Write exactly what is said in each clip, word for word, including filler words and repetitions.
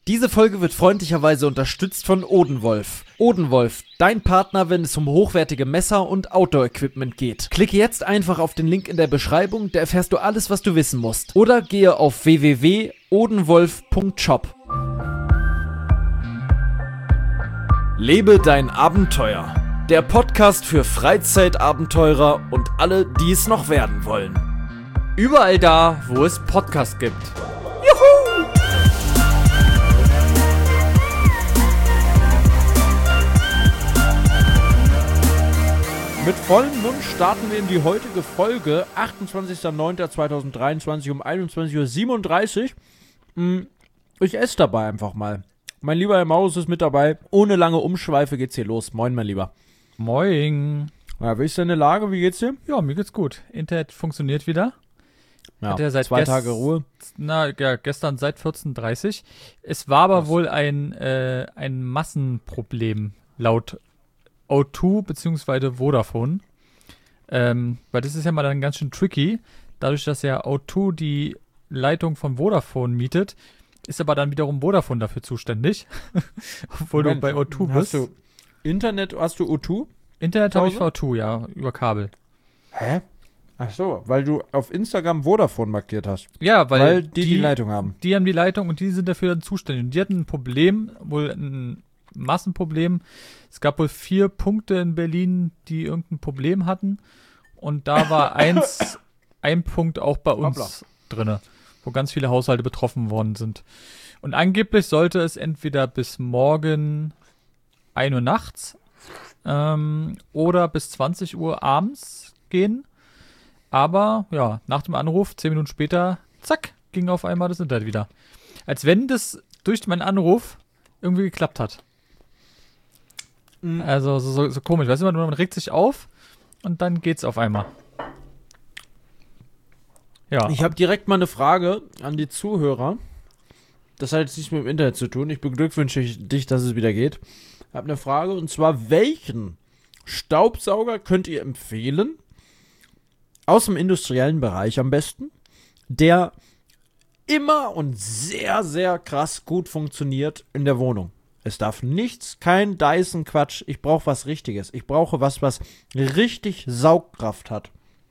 Diese Folge wird freundlicherweise unterstützt von Odenwolf. Odenwolf, dein Partner, wenn es um hochwertige Messer und Outdoor-Equipment geht. Klicke jetzt einfach auf den Link in der Beschreibung, da erfährst du alles, was du wissen musst. Oder gehe auf w w w punkt odenwolf punkt shop. Lebe dein Abenteuer. Der Podcast für Freizeitabenteurer und alle, die es noch werden wollen. Überall da, wo es Podcasts gibt. Juhu! Mit vollem Mund starten wir in die heutige Folge, achtundzwanzigster neunter zweitausenddreiundzwanzig um einundzwanzig Uhr siebenunddreißig. Ich esse dabei einfach mal. Mein lieber Herr Maus ist mit dabei. Ohne lange Umschweife geht's hier los. Moin, mein Lieber. Moin. Ja, wie ist deine Lage? Wie geht's dir? Ja, mir geht's gut. Internet funktioniert wieder. Ja, Hat ja seit zwei gest- Tage Ruhe. Na, ja, gestern seit vierzehn Uhr dreißig. Es war aber Was? wohl ein, äh, ein Massenproblem laut O zwei bzw. Vodafone. Ähm, weil das ist ja mal dann ganz schön tricky. Dadurch, dass ja O zwei die Leitung von Vodafone mietet, ist aber dann wiederum Vodafone dafür zuständig. Obwohl Moment, du bei O zwei hast bist. du Internet, hast du O zwei? Internet habe ich zu für Hause? O zwei, ja, über Kabel. Hä? Ach so, weil du auf Instagram Vodafone markiert hast. Ja, weil, Weil, die, die Leitung haben. Die haben die Leitung und die sind dafür dann zuständig. Und die hatten ein Problem, wohl ein Massenproblem. Es gab wohl vier Punkte in Berlin, die irgendein Problem hatten. Und da war eins, ein Punkt auch bei uns Hoppla. drinne, wo ganz viele Haushalte betroffen worden sind. Und angeblich sollte es entweder bis morgen ein Uhr nachts ähm, oder bis zwanzig Uhr abends gehen. Aber ja, nach dem Anruf, zehn Minuten später, zack, ging auf einmal das Internet wieder. Als wenn das durch meinen Anruf irgendwie geklappt hat. Mhm. Also so, so, so komisch, weißt du, man regt sich auf und dann geht's auf einmal. Ja. Ich habe direkt mal eine Frage an die Zuhörer. Das hat jetzt nichts mit dem Internet zu tun. Ich beglückwünsche dich, dass es wieder geht. Ich habe eine Frage, und zwar, welchen Staubsauger könnt ihr empfehlen, aus dem industriellen Bereich am besten, der immer und sehr, sehr krass gut funktioniert in der Wohnung? Es darf nichts, kein Dyson-Quatsch. Ich brauche was Richtiges. Ich brauche was, was richtig Saugkraft hat.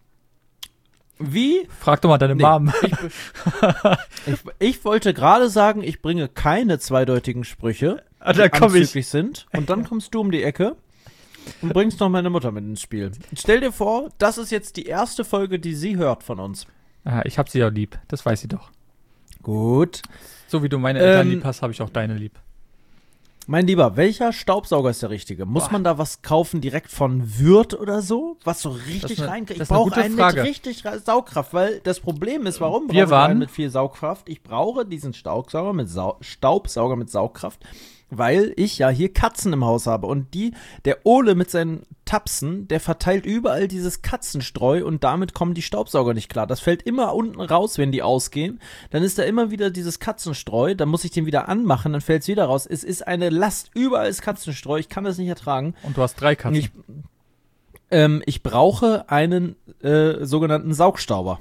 Wie? Frag doch mal deine Nee, Mom. Ich, ich, ich wollte gerade sagen, ich bringe keine zweideutigen Sprüche, Ah, die da komm ich. anzüglich sind. Und dann kommst du um die Ecke und bringst noch meine Mutter mit ins Spiel. Stell dir vor, das ist jetzt die erste Folge, die sie hört von uns. Ah, ich hab sie ja lieb, das weiß sie doch. Gut. So wie du meine Eltern Ähm, lieb hast, habe ich auch deine lieb. Mein Lieber, welcher Staubsauger ist der richtige? Muss Boah. man da was kaufen direkt von Würth oder so? Was so Das richtig ist eine- reinkriegt? Ich das ist eine brauche gute einen Frage. mit richtig Ra- Saugkraft, weil das Problem ist, warum Wir brauche ich waren- einen mit viel Saugkraft? Ich brauche diesen Staubsauger mit Sau- Staubsauger mit Saugkraft, weil ich ja hier Katzen im Haus habe und die, der Ole mit seinen Tapsen, der verteilt überall dieses Katzenstreu und damit kommen die Staubsauger nicht klar. Das fällt immer unten raus, wenn die ausgehen. Dann ist da immer wieder dieses Katzenstreu, dann muss ich den wieder anmachen, dann fällt es wieder raus. Es ist eine Last, überall ist Katzenstreu, ich kann das nicht ertragen. Und du hast drei Katzen. Ich, ähm, ich brauche einen äh, sogenannten Saugstauber.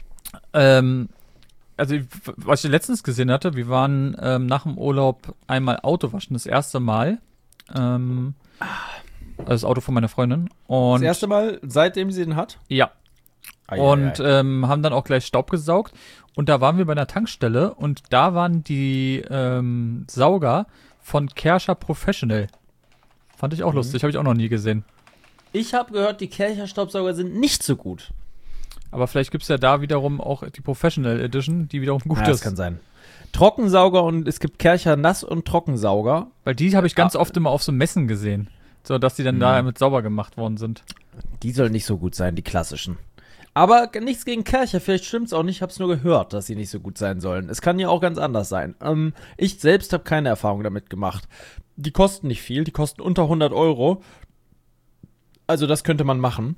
Ähm, also, was ich letztens gesehen hatte, wir waren ähm, nach dem Urlaub einmal Auto waschen, das erste Mal. Ähm, also das Auto von meiner Freundin. Und Das erste Mal, seitdem sie den hat? ja, Ei, und ei, ei. ähm, haben dann auch gleich Staub gesaugt. Und da waren wir bei einer Tankstelle und da waren die ähm, Sauger von Kärcher Professional. Fand ich auch Mhm. lustig, habe ich auch noch nie gesehen. Ich habe gehört, die Kärcher Staubsauger sind nicht so gut. Aber vielleicht gibt es ja da wiederum auch die Professional Edition, die wiederum gut Ja, das ist. kann sein. Trockensauger, und es gibt Kärcher Nass- und Trockensauger. Weil die habe ich ganz Ah. oft immer auf so Messen gesehen. So, dass die dann Mhm. da mit sauber gemacht worden sind. Die sollen nicht so gut sein, die klassischen. Aber nichts gegen Kärcher, vielleicht stimmt's auch nicht, ich hab's nur gehört, dass sie nicht so gut sein sollen. Es kann ja auch ganz anders sein. Ähm, ich selbst habe keine Erfahrung damit gemacht. Die kosten nicht viel, die kosten unter hundert Euro. Also das könnte man machen.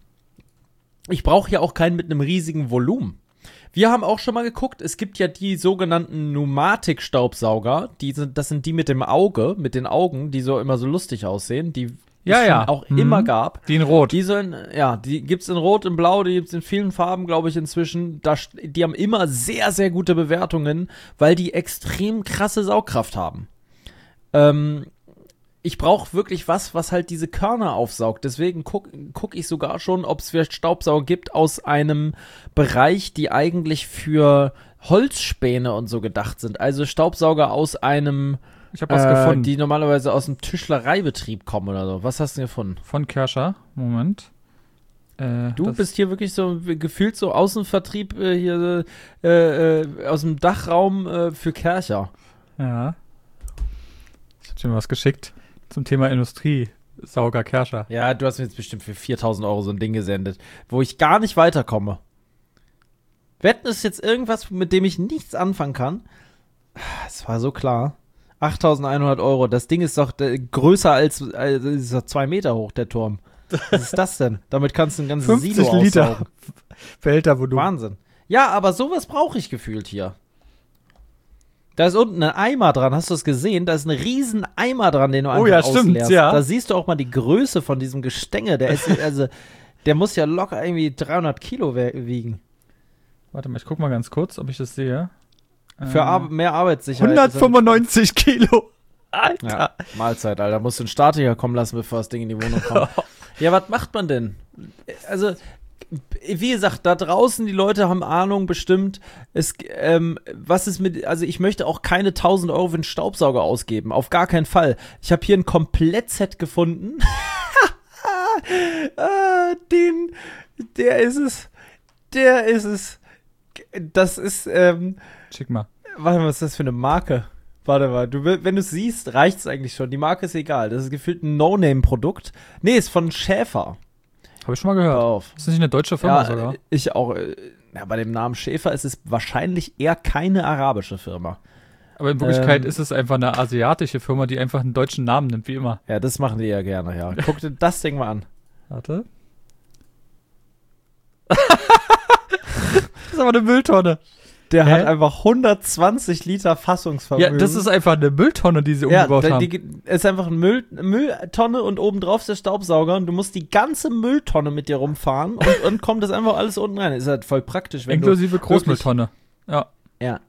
Ich brauche ja auch keinen mit einem riesigen Volumen. Wir haben auch schon mal geguckt, es gibt ja die sogenannten Pneumatik-Staubsauger, die sind, das sind die mit dem Auge, mit den Augen, die so immer so lustig aussehen, die Ja, es ja. schon auch Mhm. immer gab. Die in Rot. Die sollen, ja, die gibt's in Rot, in Blau, die gibt's in vielen Farben, glaube ich, inzwischen. Da, die haben immer sehr, sehr gute Bewertungen, weil die extrem krasse Saugkraft haben. Ähm, ich brauche wirklich was, was halt diese Körner aufsaugt. Deswegen gucke guck ich sogar schon, ob es vielleicht Staubsauger gibt aus einem Bereich, die eigentlich für Holzspäne und so gedacht sind. Also Staubsauger aus einem, Ich habe was äh, gefunden. die normalerweise aus dem Tischlereibetrieb kommen oder so. Was hast du denn gefunden? Von Kerscher. Moment. Äh, Du das- bist hier wirklich so gefühlt so Außenvertrieb äh, hier äh, äh, aus dem Dachraum äh, für Kercher. Ja. Ich hab dir mal was geschickt zum Thema Industriesauger Kerscher. Ja, du hast mir jetzt bestimmt für viertausend Euro so ein Ding gesendet, wo ich gar nicht weiterkomme. Wetten ist jetzt irgendwas, mit dem ich nichts anfangen kann? Es war so klar. achttausendeinhundert Euro. Das Ding ist doch äh, größer als, also ist doch zwei Meter hoch, der Turm. Was ist das denn? Damit kannst du ein ganzes fünfzig Silo Liter aussaugen. Behältervolumen. Wahnsinn. Ja, aber sowas brauche ich gefühlt hier. Da ist unten ein Eimer dran, hast du es gesehen? Da ist ein riesen Eimer dran, den du einfach Oh ja, stimmt, ausleerst. ja. Da siehst du auch mal die Größe von diesem Gestänge. Der ist, also, der muss ja locker irgendwie dreihundert Kilo we- wiegen. Warte mal, ich guck mal ganz kurz, ob ich das sehe. Für Ähm, Ar- mehr Arbeitssicherheit. hundertfünfundneunzig Kilo. Alter. Ja, Mahlzeit, Alter. Musst du einen Statiker kommen lassen, bevor das Ding in die Wohnung kommt. Ja, was macht man denn? Also, wie gesagt, da draußen, die Leute haben Ahnung bestimmt. Es, ähm, was ist mit, also ich möchte auch keine tausend Euro für einen Staubsauger ausgeben. Auf gar keinen Fall. Ich habe hier ein Komplettset gefunden. ah, den, der ist es. Der ist es. Das ist, ähm, Schick mal. warte mal, was ist das für eine Marke? Warte mal, du, will- wenn du es siehst, reicht's eigentlich schon. Die Marke ist egal. Das ist gefühlt ein No-Name-Produkt. Nee, ist von Schäfer. Habe ich schon mal Hör gehört. auf. Ist das nicht eine deutsche Firma Ja, sogar? äh, ich auch. äh, Ja, bei dem Namen Schäfer ist es wahrscheinlich eher keine arabische Firma. Aber in Wirklichkeit ähm, ist es einfach eine asiatische Firma, die einfach einen deutschen Namen nimmt, wie immer. Ja, das machen die ja gerne, ja. Guck dir das Ding mal an. Warte. Das ist aber eine Mülltonne. Der Hä? hat einfach hundertzwanzig Liter Fassungsvermögen. Ja, das ist einfach eine Mülltonne, die sie ja, umgebaut da- haben. die ist einfach eine Müll, Mülltonne und obendrauf ist der Staubsauger und du musst die ganze Mülltonne mit dir rumfahren und, und kommt das einfach alles unten rein. Ist halt voll praktisch, wenn Inklusive Großmülltonne. Ja. du... Ja.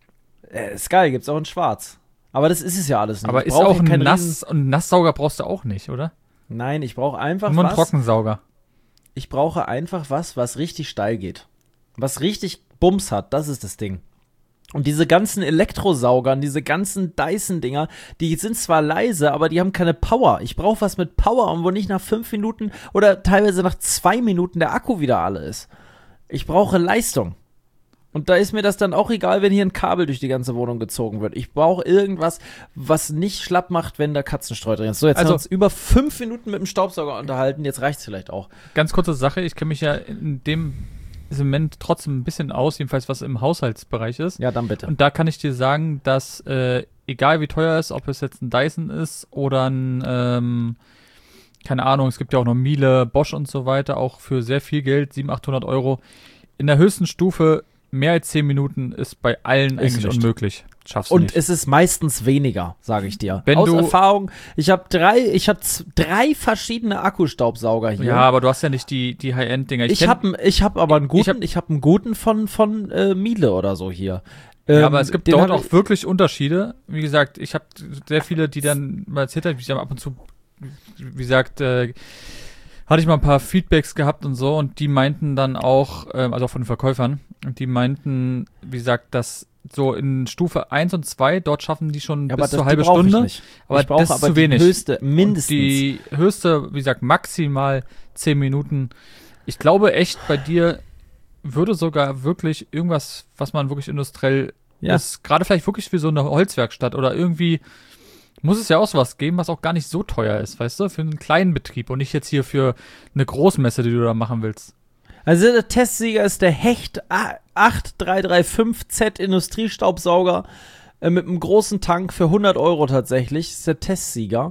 Äh, ist geil, gibt's auch in schwarz. Aber das ist es ja alles nicht. Aber Ich ist brauch auch hier ein keinen Nass- und Nasssauger brauchst du auch nicht, oder? Riesen- Nein, ich brauche einfach Nur ein was... Trockensauger. Ich brauche einfach was, was richtig steil geht. Was richtig Bums hat, das ist das Ding. Und diese ganzen Elektrosaugern, diese ganzen Dyson-Dinger, die sind zwar leise, aber die haben keine Power. Ich brauche was mit Power und wo nicht nach fünf Minuten oder teilweise nach zwei Minuten der Akku wieder alle ist. Ich brauche Leistung. Und da ist mir das dann auch egal, wenn hier ein Kabel durch die ganze Wohnung gezogen wird. Ich brauche irgendwas, was nicht schlapp macht, wenn da Katzenstreu drin ist. So, jetzt Also- haben wir uns über fünf Minuten mit dem Staubsauger unterhalten. Jetzt reicht's vielleicht auch. Ganz kurze Sache, ich kenne mich ja in dem Segment trotzdem ein bisschen aus, jedenfalls was im Haushaltsbereich ist. Ja, dann bitte. Und da kann ich dir sagen, dass äh, egal wie teuer es ist, ob es jetzt ein Dyson ist oder ein, ähm, keine Ahnung, es gibt ja auch noch Miele, Bosch und so weiter, auch für sehr viel Geld, siebenhundert, achthundert Euro. In der höchsten Stufe mehr als zehn Minuten ist bei allen Ist eigentlich nicht. unmöglich. Schaffst du Und nicht. es ist meistens weniger, sage ich dir. Wenn Aus du- Erfahrung, ich habe drei, ich habe drei verschiedene Akkustaubsauger hier. ja, aber du hast ja nicht die, die High-End-Dinger. ich kenn- habe ich hab aber einen guten, Ich hab- ich habe einen guten von von äh, Miele oder so hier. Ja, Ähm, aber es gibt den dort hab auch ich- wirklich Unterschiede. Wie gesagt, ich habe sehr viele, die dann mal erzählt haben, ich habe ab und zu, wie gesagt, äh, hatte ich mal ein paar Feedbacks gehabt und so und die meinten dann auch, ähm, also auch von den Verkäufern, und die meinten, wie gesagt, dass so in Stufe eins und zwei, dort schaffen die schon Ja, aber bis das, zur die halbe brauch Stunde. Ich nicht. Aber ich brauche das ist aber zu wenig. die höchste, Und mindestens. die höchste, wie gesagt, maximal zehn Minuten. Ich glaube echt, bei dir würde sogar wirklich irgendwas, was man wirklich industriell Ja. ist, gerade vielleicht wirklich für so eine Holzwerkstatt oder irgendwie muss es ja auch sowas geben, was auch gar nicht so teuer ist, weißt du, für einen kleinen Betrieb und nicht jetzt hier für eine Großmesse, die du da machen willst. Also der Testsieger ist der Hecht acht drei drei fünf Z Industriestaubsauger äh, mit einem großen Tank für hundert Euro tatsächlich. Das ist der Testsieger.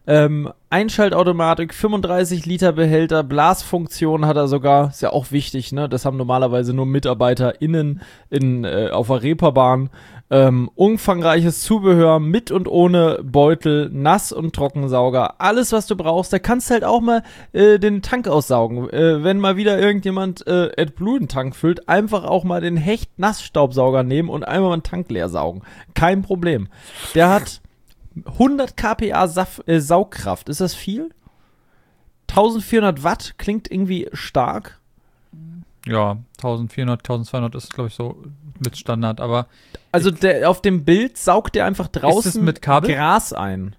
Ähm, Einschaltautomatik, fünfunddreißig Liter Behälter, Blasfunktion hat er sogar, ist ja auch wichtig, ne? Das haben normalerweise nur MitarbeiterInnen in, äh, auf der Reeperbahn. Ähm, umfangreiches Zubehör mit und ohne Beutel, Nass- und Trockensauger, alles was du brauchst. Da kannst du halt auch mal äh, den Tank aussaugen. Äh, wenn mal wieder irgendjemand äh, AdBlue einen Tank füllt, einfach auch mal den Hecht-Nassstaubsauger nehmen und einmal mal einen Tank leer saugen. Kein Problem. Der hat hundert Kilometer pro Stunde Saf- äh, Saugkraft. Ist das viel? eintausendvierhundert Watt klingt irgendwie stark. Ja, eintausendvierhundert, eintausendzweihundert ist, glaube ich, so mit Standard, aber Also der, auf dem Bild saugt der einfach draußen Ist es mit Kabel? Gras ein.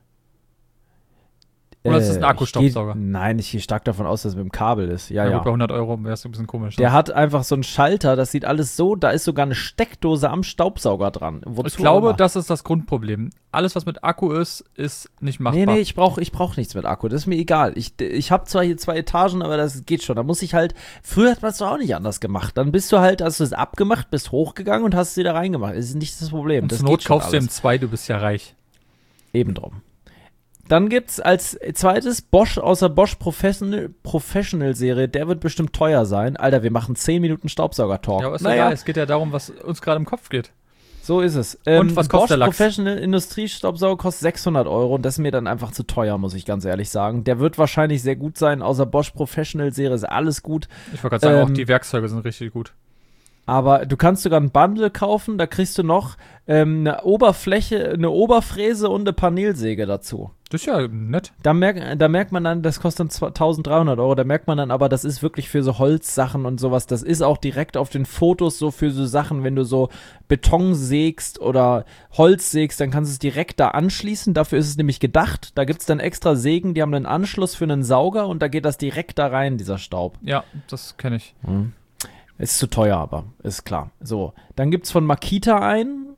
Oder ist das ein Äh, Akkustaubsauger? ich geh- Nein, ich gehe stark davon aus, dass es mit dem Kabel ist. Ja, ja, ja. gut, bei hundert Euro wäre es ein bisschen komisch. Der ne? hat einfach so einen Schalter, das sieht alles so, da ist sogar eine Steckdose am Staubsauger dran. Wozu Ich glaube, immer. das ist das Grundproblem. Alles, was mit Akku ist, ist nicht machbar. Nee, nee, ich brauche ich brauch nichts mit Akku, das ist mir egal. Ich, ich habe zwar hier zwei Etagen, aber das geht schon. Da muss ich halt, früher hat man es doch auch nicht anders gemacht. Dann bist du halt, hast du es abgemacht, bist hochgegangen und hast es wieder reingemacht. Das ist nicht das Problem. Und Das zur Not geht schon kaufst du alles. ihm zwei, du bist ja reich. Eben drum. Dann gibt's als zweites Bosch aus der Bosch Professional, Professional Serie. Der wird bestimmt teuer sein. Alter, wir machen zehn Minuten Staubsauger-Talk. Ja, aber ist naja, egal. Es geht ja darum, was uns gerade im Kopf geht. so ist es. Ähm, Und was kostet Bosch der Lachs? Professional Industriestaubsauger kostet sechshundert Euro. Und das ist mir dann einfach zu teuer, muss ich ganz ehrlich sagen. Der wird wahrscheinlich sehr gut sein. Außer Bosch Professional Serie ist alles gut. Ich wollte gerade sagen, Ähm, auch die Werkzeuge sind richtig gut. Aber du kannst sogar ein Bundle kaufen. Da kriegst du noch ähm, eine Oberfläche, eine Oberfräse und eine Panelsäge dazu. Das ist ja nett. Da, merk, da merkt man dann, das kostet dann eintausenddreihundert Euro, da merkt man dann aber, das ist wirklich für so Holzsachen und sowas, das ist auch direkt auf den Fotos so für so Sachen, wenn du so Beton sägst oder Holz sägst, dann kannst du es direkt da anschließen, dafür ist es nämlich gedacht, da gibt es dann extra Sägen, die haben einen Anschluss für einen Sauger und da geht das direkt da rein, dieser Staub. Ja, das kenne ich. Mhm. Ist zu teuer, aber ist klar. So, dann gibt's von Makita einen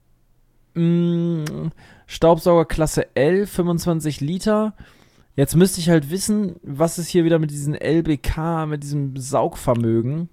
mm, Staubsauger Klasse L, fünfundzwanzig Liter. Jetzt müsste ich halt wissen, was ist hier wieder mit diesem L B K, mit diesem Saugvermögen.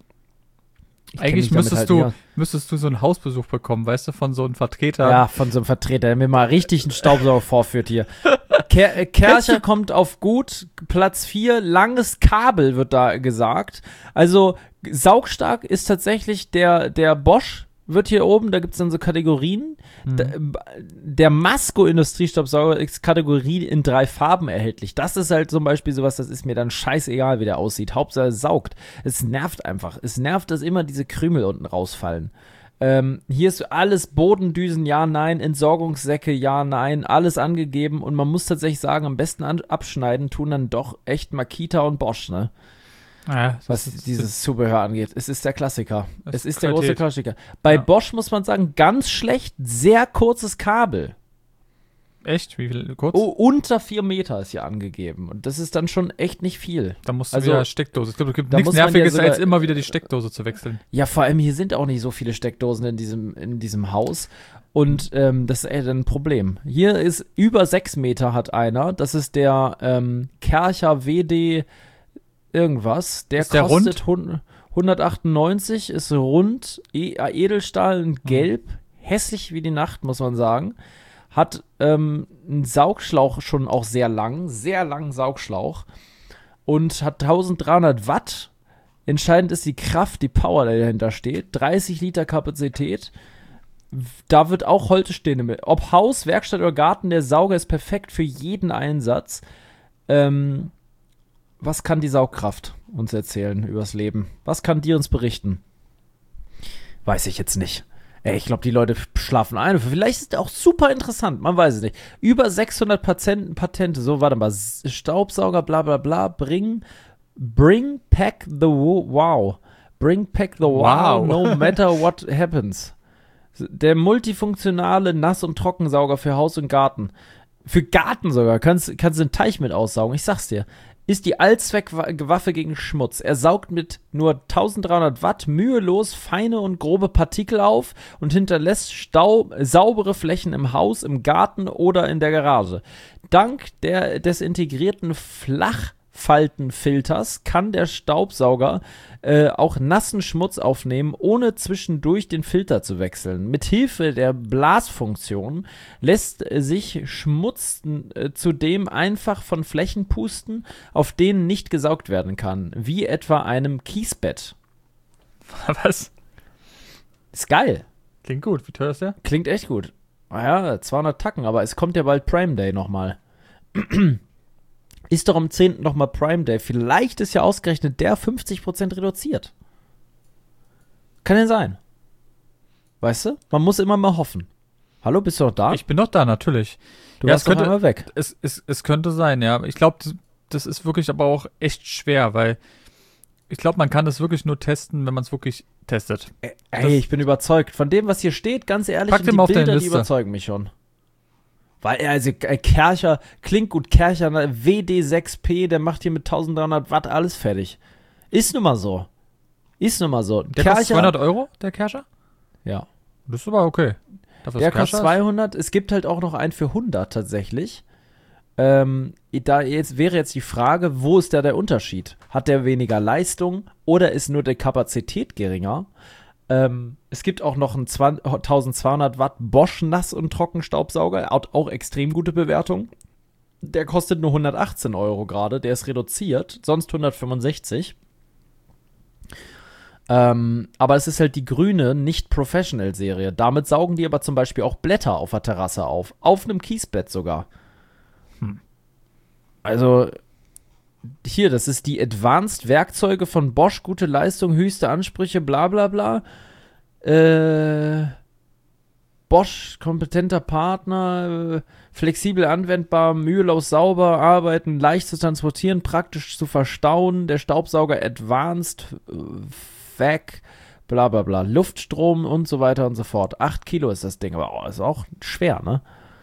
Ich kenn Eigentlich mich damit müsstest, halt du, nicht müsstest du so einen Hausbesuch bekommen, weißt du, von so einem aus. Vertreter. Ja, von so einem Vertreter, der mir mal richtig einen Staubsauger vorführt hier. Ker äh, Kercher kommt auf gut, Platz vier, langes Kabel wird da gesagt. Also saugstark ist tatsächlich der, der Bosch, wird hier oben, da gibt es dann so Kategorien. Hm. Da, der Masco-Industriestaubsauger ist Kategorie in drei Farben erhältlich. Das ist halt zum Beispiel sowas, das ist mir dann scheißegal, wie der aussieht. Hauptsache es saugt. Es nervt einfach. Es nervt, dass immer diese Krümel unten rausfallen. Ähm, hier ist alles Bodendüsen, ja, nein, Entsorgungssäcke, ja, nein, alles angegeben und man muss tatsächlich sagen, am besten an abschneiden tun dann doch echt Makita und Bosch, ne? Ja, Was das ist- dieses Zubehör angeht. Es ist der Klassiker. Das Es ist ist der große Qualität. Klassiker. Bei Ja. Bosch muss man sagen, ganz schlecht, sehr kurzes Kabel. Echt? Wie viel? Kurz? Oh, unter vier Meter ist hier angegeben. Und das ist dann schon echt nicht viel. Da musst du also- wieder Steckdose. Ich glaube, es gibt da nichts muss man ja Nerviges, sogar- als immer wieder die Steckdose zu wechseln. Ja, vor allem hier sind auch nicht so viele Steckdosen in diesem, in diesem Haus. Und ähm, das ist echt ein Problem. Hier ist über sechs Meter hat einer. Das ist der ähm, Kercher W D irgendwas. Der Ist der kostet hun- hundertachtundneunzig, ist rund, e äh, Edelstahl in gelb. Hässlich wie die Nacht, muss man sagen. Hat ähm, einen Saugschlauch schon auch sehr lang, sehr langen Saugschlauch. Und hat eintausenddreihundert Watt. Entscheidend ist die Kraft, die Power, die dahinter steht. dreißig Liter Kapazität. Da wird auch Holte stehen. Ob Haus, Werkstatt oder Garten, der Sauger ist perfekt für jeden Einsatz. Ähm, was kann die Saugkraft uns erzählen übers Leben? Was kann die uns berichten? Weiß ich jetzt nicht. Ey, ich glaube, die Leute schlafen ein. Vielleicht ist es auch super interessant, man weiß es nicht. Über sechshundert Patenten, Patente, so, warte mal, Staubsauger, bla bla bla, bring, bring back the wo- wow. Bring back the wow, Wow. no matter what happens. Der multifunktionale Nass- und Trockensauger für Haus und Garten. Für Garten sogar, kannst, kannst du einen Teich mit aussaugen, ich sag's dir. Ist die Allzweckwaffe gegen Schmutz. Er saugt mit nur eintausenddreihundert Watt mühelos feine und grobe Partikel auf und hinterlässt Staub, saubere Flächen im Haus, im Garten oder in der Garage. Dank der, des integrierten Flach Luftfaltenfilters kann der Staubsauger äh, auch nassen Schmutz aufnehmen, ohne zwischendurch den Filter zu wechseln. Mithilfe der Blasfunktion lässt sich Schmutz äh, zudem einfach von Flächen pusten, auf denen nicht gesaugt werden kann, wie etwa einem Kiesbett. Was? Ist geil. Klingt gut. Wie teuer ist der? Klingt echt gut. Naja, zweihundert Tacken, aber es kommt ja bald Prime Day nochmal. Ist doch am zehnten nochmal Prime Day. Vielleicht ist ja ausgerechnet der fünfzig Prozent reduziert. Kann ja sein. Weißt du? Man muss immer mal hoffen. Hallo, bist du noch da? Ich bin noch da, natürlich. Du ja, warst doch könnte, einmal weg. Es, es, es könnte sein, ja. Ich glaube, das, das ist wirklich aber auch echt schwer, weil ich glaube, man kann das wirklich nur testen, wenn man es wirklich testet. Ey, das, ich bin überzeugt. Von dem, was hier steht, ganz ehrlich, pack und die mal auf Bilder, deine die Liste. überzeugen mich schon. Weil, also, äh, Kärcher, klingt gut, Kärcher, ne, W D sechs P, der macht hier mit dreizehnhundert Watt alles fertig. Ist nun mal so. Ist nun mal so. Der kostet zweihundert Euro, der Kärcher? Ja. Das ist aber okay. Dafür Der Kärcher kostet zweihundert. Es gibt halt auch noch einen für hundert tatsächlich. Ähm, da jetzt wäre jetzt die Frage, wo ist da der Unterschied? Hat der weniger Leistung oder ist nur die Kapazität geringer? Ähm, es gibt auch noch einen zwölfhundert Watt Bosch Nass- und Trockenstaubsauger, hat auch extrem gute Bewertung. Der kostet nur hundertachtzehn Euro gerade, der ist reduziert, sonst hundertfünfundsechzig. Ähm, aber es ist halt die grüne Nicht-Professional-Serie. Damit saugen die aber zum Beispiel auch Blätter auf der Terrasse auf. Auf einem Kiesbett sogar. Hm. Also, hier, das ist die Advanced Werkzeuge von Bosch, gute Leistung, höchste Ansprüche, bla bla bla. Äh, Bosch, kompetenter Partner, äh, flexibel anwendbar, mühelos sauber arbeiten, leicht zu transportieren, praktisch zu verstauen, der Staubsauger Advanced, äh, Vac, bla bla bla, Luftstrom und so weiter und so fort. Acht Kilo ist das Ding, aber oh, ist auch schwer, ne?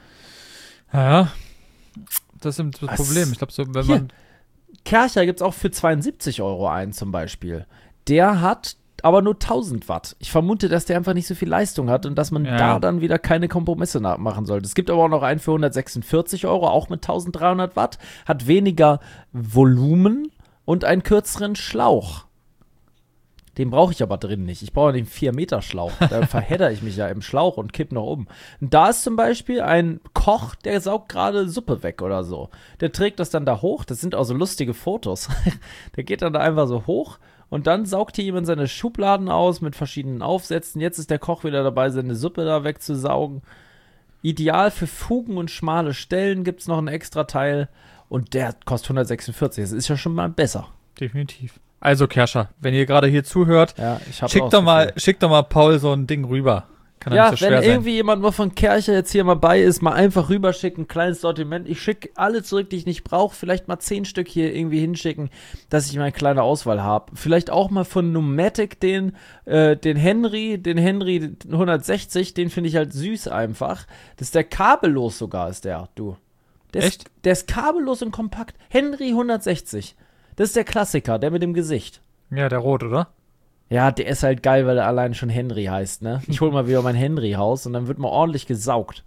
Ja, das ist das Was? Problem. Ich glaube, so, wenn Hier. man Kärcher gibt es auch für zweiundsiebzig Euro ein zum Beispiel. Der hat aber nur tausend Watt. Ich vermute, dass der einfach nicht so viel Leistung hat und dass man Ja. da dann wieder keine Kompromisse machen sollte. Es gibt aber auch noch einen für hundertsechsundvierzig Euro, auch mit dreizehnhundert Watt, hat weniger Volumen und einen kürzeren Schlauch. Den brauche ich aber drin nicht. Ich brauche den vier Meter Schlauch. Da verhedder ich mich ja im Schlauch und kipp noch um. Und da ist zum Beispiel ein Koch, der saugt gerade Suppe weg oder so. Der trägt das dann da hoch. Das sind auch so lustige Fotos. Der geht dann da einfach so hoch und dann saugt hier jemand seine Schubladen aus mit verschiedenen Aufsätzen. Jetzt ist der Koch wieder dabei, seine Suppe da wegzusaugen. Ideal für Fugen und schmale Stellen gibt es noch ein extra Teil. Und der kostet hundertsechsundvierzig. Das ist ja schon mal besser. definitiv. Also, Kärcher, wenn ihr gerade hier zuhört, Ja, ich hab's auch schickt so doch, mal, viel. schickt doch mal Paul so ein Ding rüber. Kann ja Ja, nicht so wenn schwer sein. irgendwie jemand mal von Kärcher jetzt hier mal bei ist, mal einfach rüberschicken, kleines Sortiment. Ich schicke alle zurück, die ich nicht brauche. Vielleicht mal zehn Stück hier irgendwie hinschicken, dass ich mal eine kleine Auswahl habe. Vielleicht auch mal von Numatic den, äh, den Henry, den Henry hundertsechzig, den finde ich halt süß einfach. Das ist der kabellos sogar, ist der, du. Der ist, Echt? Der ist kabellos und kompakt. Henry hundertsechzig. Das ist der Klassiker, der mit dem Gesicht. Ja, der Rot, oder? Ja, der ist halt geil, weil er alleine schon Henry heißt, ne? Ich hol mal wieder mein Henry-Haus und dann wird mal ordentlich gesaugt.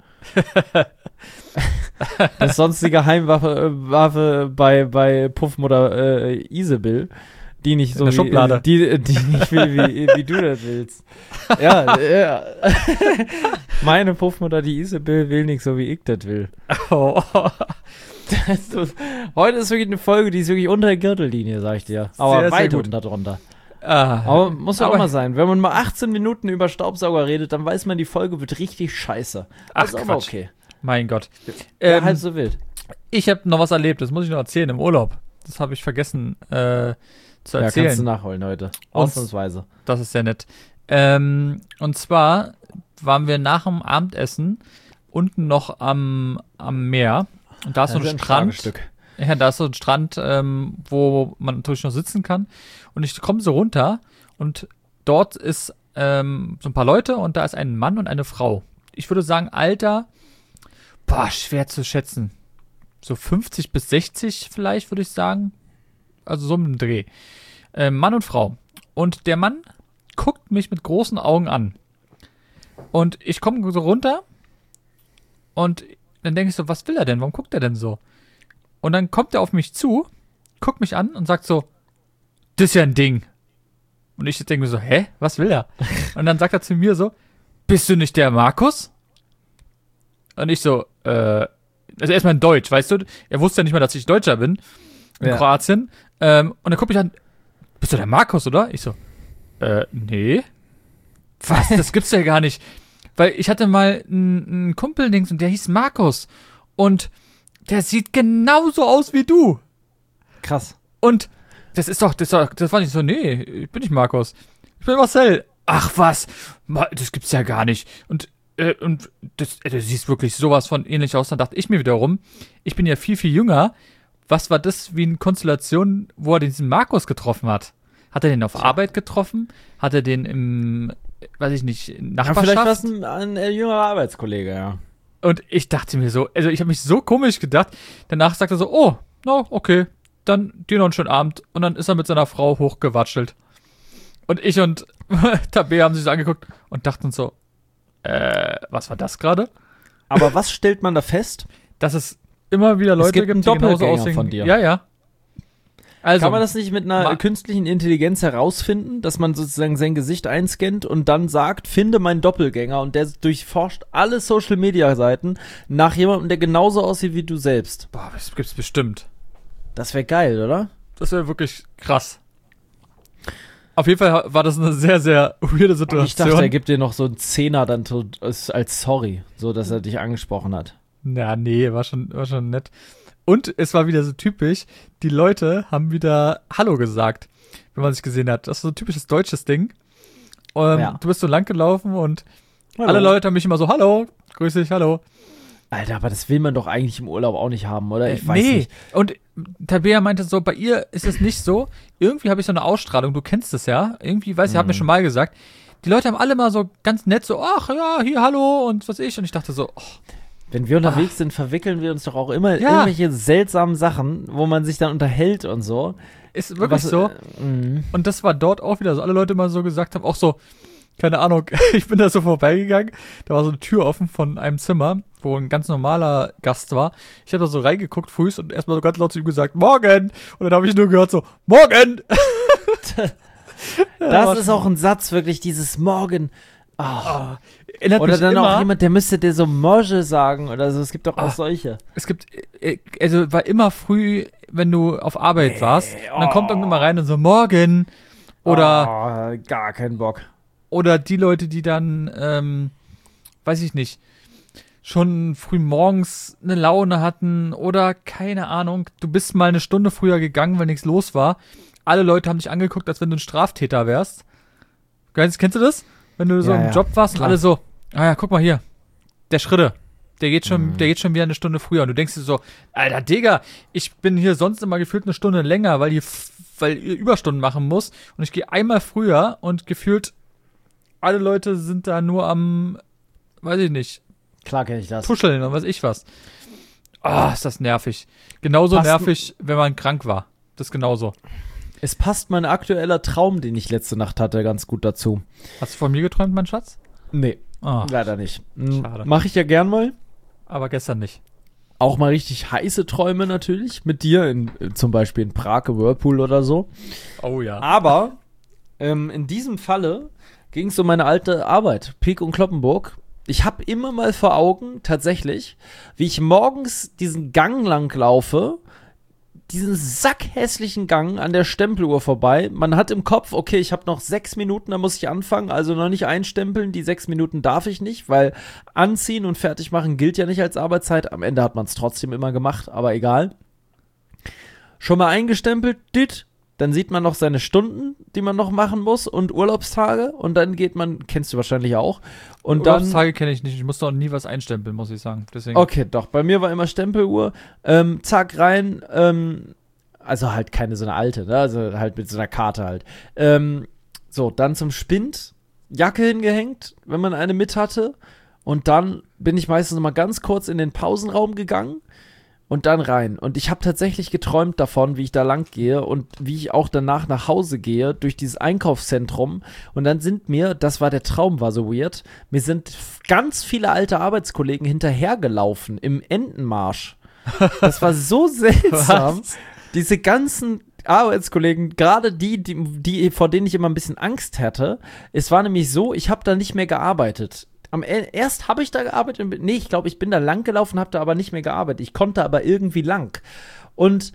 Das ist sonst die Geheimwaffe äh, Waffe bei, bei Puffmutter äh, Isabel, die nicht so In der wie, Schublade. äh, die, die nicht will, wie, wie du das willst. Ja, ja. Meine Puffmutter, die Isabel, will nicht so, wie ich das will. Oh. Das ist so, heute ist wirklich eine Folge, die ist wirklich unter der Gürtellinie, sag ich dir. Aber Sehr, sehr weit gut. unter drunter. Ah. Aber muss ja auch Aber- mal sein. Wenn man mal achtzehn Minuten über Staubsauger redet, dann weiß man, die Folge wird richtig scheiße. Ach, Das ist aber Quatsch. okay. Mein Gott. Ja, Ähm, halb so wild. Ich habe noch was erlebt, das muss ich noch erzählen im Urlaub. Das habe ich vergessen äh, zu Ja, erzählen. kannst du nachholen heute. Und- Ausnahmsweise. Das ist sehr nett. Ähm, und zwar waren wir nach dem Abendessen unten noch am, am Meer. Und da ist so Das ein ist Strand. Schlagestück. Ja, da ist so ein Strand, ähm, wo man natürlich noch sitzen kann. Und ich komme so runter und dort ist ähm, so ein paar Leute und da ist ein Mann und eine Frau. Ich würde sagen, Alter, boah, schwer zu schätzen. So fünfzig bis sechzig vielleicht, würde ich sagen. Also so im Dreh. Ähm, Mann und Frau. Und der Mann guckt mich mit großen Augen an. Und ich komme so runter und dann denke ich so, was will er denn? Warum guckt er denn so? Und dann kommt er auf mich zu guckt mich an und sagt so, das ist ja ein Ding. Und ich denke mir so, hä, was will er? Und dann sagt er zu mir so, bist du nicht der Markus? Und ich so, äh, also erstmal in Deutsch, weißt du? Er wusste ja nicht mal, dass ich Deutscher bin in Ja. Kroatien. Ähm, und dann guckt mich an, bist du der Markus, oder? Ich so, äh, nee. Was? Das gibt's ja gar nicht. Weil ich hatte mal einen, einen Kumpel-Dings und der hieß Markus. Und der sieht genauso aus wie du. Krass. Und das ist doch, das, ist doch, das war nicht so, nee, ich bin nicht Markus. Ich bin Marcel. Ach was, Ma- das gibt's ja gar nicht. Und, äh, und das, äh, du siehst wirklich sowas von ähnlich aus. Dann dachte ich mir wiederum, ich bin ja viel, viel jünger. Was war das wie eine Konstellation, wo er diesen Markus getroffen hat? Hat er den auf Arbeit getroffen? Hat er den im, weiß ich nicht, in Ja, vielleicht war es Nachbarschaft? ein, ein, äh, jüngerer Arbeitskollege, ja. Und ich dachte mir so, also ich habe mich so komisch gedacht. Danach sagte er so, oh, no, okay, dann dir noch einen schönen Abend. Und dann ist er mit seiner Frau hochgewatschelt. Und ich und Tabea haben sich so angeguckt und dachten so, äh, was war das gerade? Aber was stellt man da fest? Dass es immer wieder Leute gibt einen gibt, die genauso Doppelgänger aussehen. von dir. Ja, ja. Also, Kann man das nicht mit einer ma- künstlichen Intelligenz herausfinden, dass man sozusagen sein Gesicht einscannt und dann sagt, finde meinen Doppelgänger und der durchforscht alle Social-Media-Seiten nach jemandem, der genauso aussieht wie du selbst. boah, das gibt's bestimmt. Das wäre geil, oder? Das wäre wirklich krass. Auf jeden Fall war das eine sehr, sehr weirde Und Situation. ich dachte, er gibt dir noch so einen Zehner dann so als, als Sorry, so dass er dich angesprochen hat. Na, nee, war schon, war schon nett. Und es war wieder so typisch, die Leute haben wieder Hallo gesagt, wenn man sich gesehen hat. Das ist so ein typisches deutsches Ding. Ähm, Ja. Du bist so lang gelaufen und Hallo. alle Leute haben mich immer so, hallo, grüß dich, hallo. Alter, aber das will man doch eigentlich im Urlaub auch nicht haben, oder? Ich Äh, weiß nee. nicht. Und Tabea meinte so, bei ihr ist es nicht so. Irgendwie habe ich so eine Ausstrahlung, du kennst es ja. Irgendwie, weiß ich, Mhm. hab mir schon mal gesagt. Die Leute haben alle mal so ganz nett so, ach ja, hier, hallo und was ich. Und ich dachte so, oh, Wenn wir unterwegs sind, verwickeln wir uns doch auch immer in Ja. irgendwelche seltsamen Sachen, wo man sich dann unterhält und so. ist wirklich Was, so. Äh, mh. Und das war dort auch wieder so. Alle Leute mal so gesagt haben, auch so, keine Ahnung, ich bin da so vorbeigegangen, da war so eine Tür offen von einem Zimmer, wo ein ganz normaler Gast war. Ich habe da so reingeguckt früh und erstmal so ganz laut zu ihm gesagt, morgen! Und dann habe ich nur gehört so, morgen! Ja, war Das ist schon- auch ein Satz, wirklich, dieses Morgen. Ah. Ah, erinnert Oder mich dann immer, auch jemand, der müsste dir so Morge sagen oder so. Es gibt doch auch Ah. solche. es gibt, äh, also war immer früh, wenn du auf Arbeit warst, und dann kommt irgendjemand mal rein und so, morgen! Oder, Ah, gar keinen Bock. oder die Leute, die dann, ähm, weiß ich nicht, schon früh morgens eine Laune hatten oder keine Ahnung, du bist mal eine Stunde früher gegangen, weil nichts los war. Alle Leute haben dich angeguckt, als wenn du ein Straftäter wärst. Kennst, kennst du das? Wenn du so Ja, im ja, Job warst klar. und alle so, ah ja, guck mal hier, der Schritte. Der geht schon, Mhm. der geht schon wieder eine Stunde früher. Und du denkst dir so, Alter, Digga, ich bin hier sonst immer gefühlt eine Stunde länger, weil ihr, f- weil ihr Überstunden machen muss. Und ich gehe einmal früher und gefühlt alle Leute sind da nur am, weiß ich nicht, Klar kenne ich das. tuscheln und weiß ich was. Ah, ist das nervig. Genauso Passt- nervig, wenn man krank war. Das ist genauso. Es passt mein aktueller Traum, den ich letzte Nacht hatte, ganz gut dazu. Hast du von mir geträumt, mein Schatz? Nee, Ah, leider nicht. Hm, Schade. Mache ich ja gern mal. aber gestern nicht. Auch mal richtig heiße Träume natürlich. Mit dir, in, äh, zum Beispiel in Prag, im Whirlpool oder so. Oh ja. Aber ähm, in diesem Falle ging es um meine alte Arbeit, Pieck und Kloppenburg. Ich habe immer mal vor Augen, tatsächlich, wie ich morgens diesen Gang lang laufe, diesen sackhässlichen Gang an der Stempeluhr vorbei. Man hat im Kopf, okay, ich habe noch sechs Minuten, da muss ich anfangen, also noch nicht einstempeln. Die sechs Minuten darf ich nicht, weil anziehen und fertig machen gilt ja nicht als Arbeitszeit. Am Ende hat man es trotzdem immer gemacht, aber egal. Schon mal eingestempelt, dit. Dann sieht man noch seine Stunden, die man noch machen muss und Urlaubstage. Und dann geht man, kennst du wahrscheinlich auch. Und dann. Urlaubstage kenne ich nicht. Ich musste auch nie was einstempeln, muss ich sagen. Deswegen. Okay, doch. Bei mir war immer Stempeluhr. Ähm, zack, rein. Ähm, also halt keine so eine alte, ne? Also halt mit so einer Karte halt. Ähm, so, dann zum Spind. Jacke hingehängt, wenn man eine mit hatte. Und dann bin ich meistens noch mal ganz kurz in den Pausenraum gegangen. Und dann rein. Und ich habe tatsächlich geträumt davon, wie ich da lang gehe und wie ich auch danach nach Hause gehe, durch dieses Einkaufszentrum. Und dann sind mir, das war der Traum, war so weird, mir sind f- ganz viele alte Arbeitskollegen hinterhergelaufen im Entenmarsch. Das war so seltsam. Was? diese ganzen Arbeitskollegen, gerade die, die, die, vor denen ich immer ein bisschen Angst hatte, es war nämlich so, ich habe da nicht mehr gearbeitet. Am, erst habe ich da gearbeitet, nee, ich glaube, ich bin da lang gelaufen, habe da aber nicht mehr gearbeitet. Ich konnte aber irgendwie lang. Und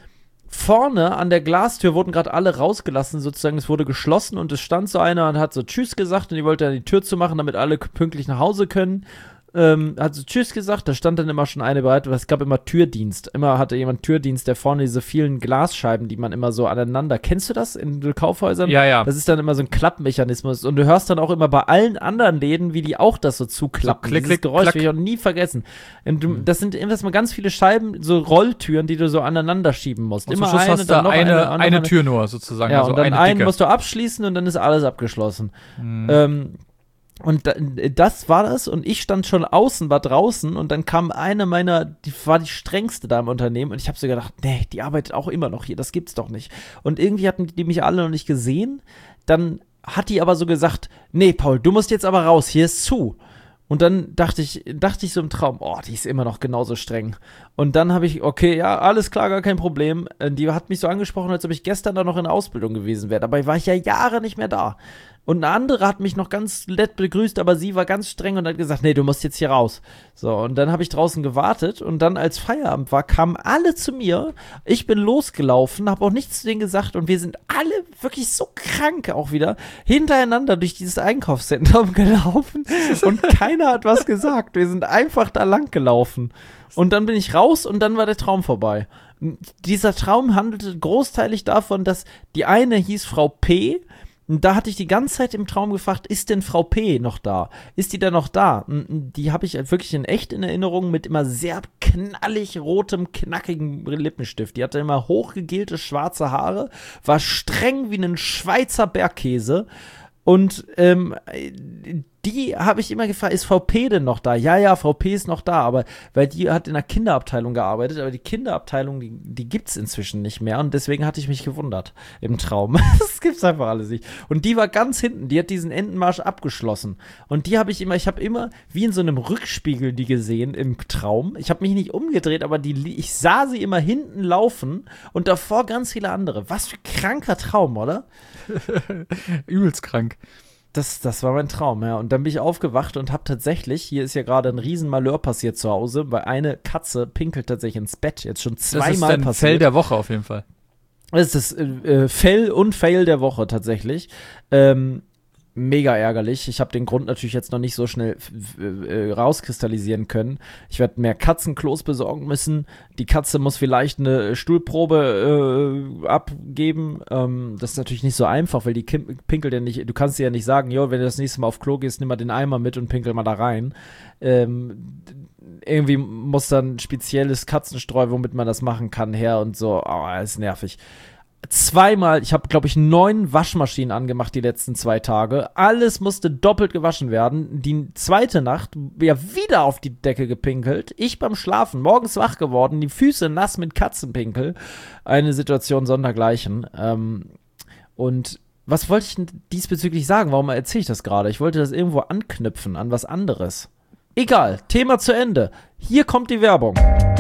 vorne an der Glastür wurden gerade alle rausgelassen, sozusagen, es wurde geschlossen und es stand so einer und hat so Tschüss gesagt und die wollte dann die Tür zumachen, damit alle pünktlich nach Hause können. Ähm, hat so Tschüss gesagt, da stand dann immer schon eine bereit, weil es gab immer Türdienst. Immer hatte jemand Türdienst, der vorne diese vielen Glasscheiben, die man immer so aneinander, kennst du das in Kaufhäusern? Ja, ja. Das ist dann immer so ein Klappmechanismus und du hörst dann auch immer bei allen anderen Läden, wie die auch das so zuklappen. So klick, Dieses klick, Geräusch klack. will ich auch nie vergessen. Und du, das sind immer ganz viele Scheiben, so Rolltüren, die du so aneinander schieben musst. Und immer zum Schluss eine, hast du dann noch eine, eine, eine, eine Tür nur sozusagen. Ja, also und dann eine einen dicke. musst du abschließen und dann ist alles abgeschlossen. Mhm. Ähm, und da, das war das und ich stand schon außen, war draußen und dann kam eine meiner, die war die strengste da im Unternehmen und ich habe so gedacht, nee, die arbeitet auch immer noch hier, das gibt's doch nicht. Und irgendwie hatten die mich alle noch nicht gesehen, dann hat die aber so gesagt, nee, Paul, du musst jetzt aber raus, hier ist zu. Und dann dachte ich, dachte ich so im Traum, oh, die ist immer noch genauso streng. Und dann habe ich, okay, ja, alles klar, gar kein Problem. Die hat mich so angesprochen, als ob ich gestern da noch in der Ausbildung gewesen wäre. Dabei war ich ja Jahre nicht mehr da. Und eine andere hat mich noch ganz nett begrüßt, aber sie war ganz streng und hat gesagt, nee, du musst jetzt hier raus. So, und dann habe ich draußen gewartet und dann, als Feierabend war, kamen alle zu mir. Ich bin losgelaufen, habe auch nichts zu denen gesagt und wir sind alle wirklich so krank auch wieder hintereinander durch dieses Einkaufszentrum gelaufen und keiner hat was gesagt. Wir sind einfach da lang gelaufen. Und dann bin ich raus und dann war der Traum vorbei. Dieser Traum handelte großteilig davon, dass die eine hieß Frau P., und da hatte ich die ganze Zeit im Traum gefragt, ist denn Frau P. noch da? Ist die denn noch da? Und die habe ich wirklich in echt in Erinnerung mit immer sehr knallig rotem, knackigen Lippenstift. Die hatte immer hochgegelte schwarze Haare, war streng wie ein Schweizer Bergkäse. Und ähm, die habe ich immer gefragt, ist Frau P. denn noch da? Ja, ja, Frau P. ist noch da, aber weil die hat in der Kinderabteilung gearbeitet, aber die Kinderabteilung, die, die gibt es inzwischen nicht mehr und deswegen hatte ich mich gewundert im Traum. Das gibt's einfach alles nicht. Und die war ganz hinten, die hat diesen Entenmarsch abgeschlossen und die habe ich immer, ich habe immer wie in so einem Rückspiegel die gesehen im Traum. Ich habe mich nicht umgedreht, aber die, ich sah sie immer hinten laufen und davor ganz viele andere. Was für ein kranker Traum, oder? Übelst krank. Das, das war mein Traum, ja. Und dann bin ich aufgewacht und habe tatsächlich, hier ist ja gerade ein Riesenmalheur passiert zu Hause, weil eine Katze pinkelt tatsächlich ins Bett. Jetzt schon zweimal passiert. Das ist ein Fell der Woche auf jeden Fall. Das ist das äh, Fell und Fail der Woche tatsächlich. Ähm, mega ärgerlich. Ich habe den Grund natürlich jetzt noch nicht so schnell äh, rauskristallisieren können. Ich werde mehr Katzenklos besorgen müssen. Die Katze muss vielleicht eine Stuhlprobe äh, abgeben. Ähm, das ist natürlich nicht so einfach, weil die Kim- pinkelt ja nicht. Du kannst dir ja nicht sagen, jo, wenn du das nächste Mal auf Klo gehst, nimm mal den Eimer mit und pinkel mal da rein. Ähm, irgendwie muss dann spezielles Katzenstreu, womit man das machen kann, her und so. Oh, ist nervig. Zweimal, ich habe, glaube ich, neun Waschmaschinen angemacht die letzten zwei Tage. Alles musste doppelt gewaschen werden. Die zweite Nacht, ja, wieder auf die Decke gepinkelt. Ich beim Schlafen, morgens wach geworden, die Füße nass mit Katzenpinkel. Eine Situation sondergleichen. Ähm, und was wollte ich denn diesbezüglich sagen? Warum erzähle ich das gerade? Ich wollte das irgendwo anknüpfen an was anderes. Egal, Thema zu Ende. Hier kommt die Werbung.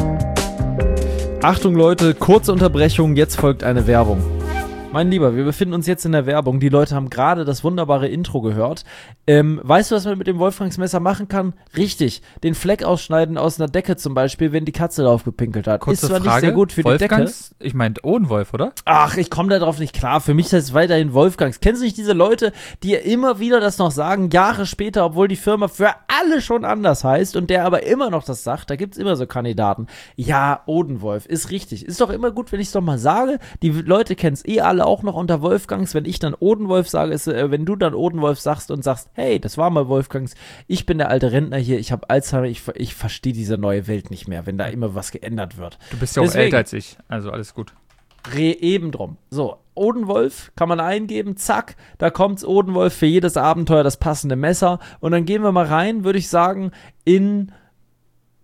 Achtung Leute, kurze Unterbrechung, jetzt folgt eine Werbung. Mein Lieber, wir befinden uns jetzt in der Werbung. Die Leute haben gerade das wunderbare Intro gehört. Ähm, weißt du, was man mit dem Wolfgangsmesser machen kann? Richtig, den Fleck ausschneiden aus einer Decke zum Beispiel, wenn die Katze drauf gepinkelt hat. Kurze ist zwar Frage, nicht sehr gut für Wolfgangs, die Decke. Ich meinte Odenwolf, oder? Ach, ich komme da drauf nicht klar. Für mich ist es weiterhin Wolfgangs. Kennst du nicht diese Leute, die immer wieder das noch sagen, Jahre später, obwohl die Firma für alle schon anders heißt und der aber immer noch das sagt? Da gibt es immer so Kandidaten. Ja, Odenwolf, ist richtig. Ist doch immer gut, wenn ich es doch mal sage. Die Leute kennen es eh alle auch noch unter Wolfgangs. Wenn ich dann Odenwolf sage, ist, äh, wenn du dann Odenwolf sagst und sagst, hey, das war mal Wolfgangs, ich bin der alte Rentner hier, ich habe Alzheimer, ich, ich verstehe diese neue Welt nicht mehr, wenn da immer was geändert wird. Du bist ja auch Deswegen, älter als ich, also alles gut. Re eben drum. So, Odenwolf kann man eingeben, zack, da kommt's Odenwolf für jedes Abenteuer das passende Messer und dann gehen wir mal rein, würde ich sagen, in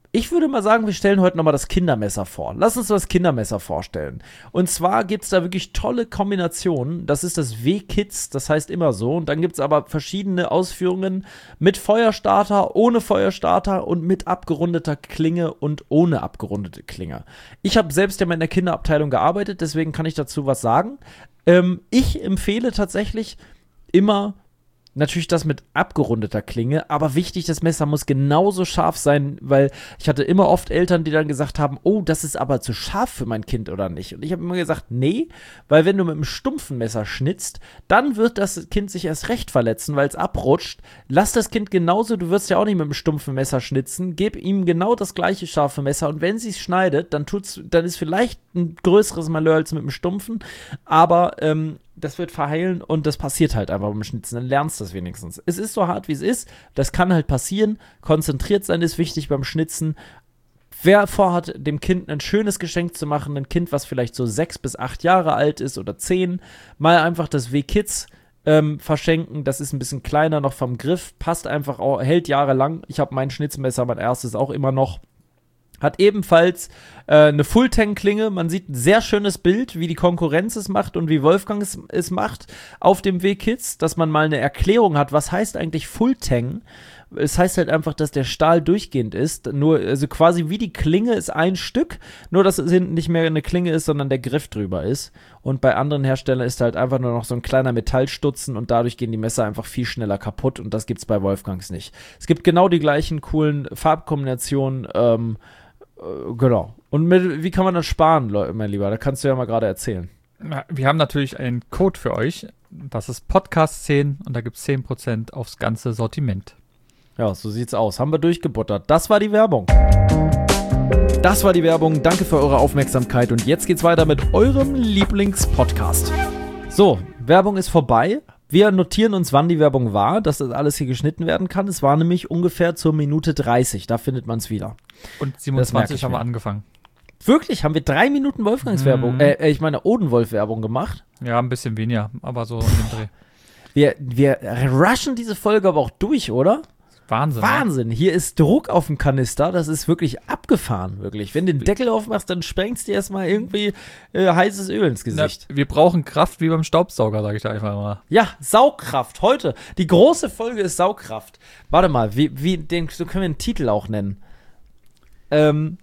Ich würde mal sagen, wir stellen heute nochmal das Kindermesser vor. Lass uns das Kindermesser vorstellen. Und zwar gibt es da wirklich tolle Kombinationen. Das ist das W-Kids, das heißt immer so. Und dann gibt es aber verschiedene Ausführungen mit Feuerstarter, ohne Feuerstarter und mit abgerundeter Klinge und ohne abgerundete Klinge. Ich habe selbst ja mal in der Kinderabteilung gearbeitet, deswegen kann ich dazu was sagen. Ähm, ich empfehle tatsächlich immer natürlich das mit abgerundeter Klinge, aber wichtig, das Messer muss genauso scharf sein, weil ich hatte immer oft Eltern, die dann gesagt haben, oh, das ist aber zu scharf für mein Kind oder nicht. Und ich habe immer gesagt, nee, weil wenn du mit einem stumpfen Messer schnitzt, dann wird das Kind sich erst recht verletzen, weil es abrutscht. Lass das Kind genauso, du wirst ja auch nicht mit einem stumpfen Messer schnitzen, gib ihm genau das gleiche scharfe Messer und wenn sie es schneidet, dann tut's, dann ist vielleicht ein größeres Malheur als mit einem stumpfen, aber ähm, das wird verheilen und das passiert halt einfach beim Schnitzen. Dann lernst du das wenigstens. Es ist so hart, wie es ist. Das kann halt passieren. Konzentriert sein ist wichtig beim Schnitzen. Wer vorhat, dem Kind ein schönes Geschenk zu machen, ein Kind, was vielleicht so sechs bis acht Jahre alt ist oder zehn, mal einfach das W-Kids ähm, verschenken. Das ist ein bisschen kleiner noch vom Griff. Passt einfach auch, hält jahrelang. Ich habe mein Schnitzmesser, mein erstes auch immer noch. Hat ebenfalls äh, eine Full-Tank-Klinge. Man sieht ein sehr schönes Bild, wie die Konkurrenz es macht und wie Wolfgang es, es macht auf dem W-Kids, dass man mal eine Erklärung hat, was heißt eigentlich Full-Tank. Es heißt halt einfach, dass der Stahl durchgehend ist. Nur, also quasi wie die Klinge ist ein Stück, nur dass es hinten nicht mehr eine Klinge ist, sondern der Griff drüber ist. Und bei anderen Herstellern ist halt einfach nur noch so ein kleiner Metallstutzen und dadurch gehen die Messer einfach viel schneller kaputt und das gibt's bei Wolfgangs nicht. Es gibt genau die gleichen coolen Farbkombinationen, ähm, genau. Und mit, wie kann man das sparen, Leute, mein Lieber? Da kannst du ja mal gerade erzählen. Wir haben natürlich einen Code für euch. Das ist Podcast zehn und da gibt es zehn Prozent aufs ganze Sortiment. Ja, so sieht's aus. Haben wir durchgebuttert. Das war die Werbung. Das war die Werbung. Danke für eure Aufmerksamkeit. Und jetzt geht's weiter mit eurem Lieblingspodcast. So, Werbung ist vorbei. Wir notieren uns, wann die Werbung war, dass das alles hier geschnitten werden kann. Es war nämlich ungefähr zur Minute dreißig. Da findet man es wieder. Und siebenundzwanzig haben wir angefangen. Wirklich? Haben wir drei Minuten Wolfgangs-Werbung, Mhm. äh, ich meine Odenwolf-Werbung gemacht? Ja, ein bisschen weniger, aber so in dem Dreh. Wir, wir rushen diese Folge aber auch durch, oder? Wahnsinn. Wahnsinn. Hier ist Druck auf dem Kanister. Das ist wirklich abgefahren, wirklich. Wenn du den Deckel aufmachst, dann sprengst du erstmal irgendwie äh, heißes Öl ins Gesicht. Na, wir brauchen Kraft wie beim Staubsauger, sage ich da einfach mal. Ja, Saugkraft. Heute. Die große Folge ist Saugkraft. Warte mal, wie, wie den, so können wir den Titel auch nennen. Ähm,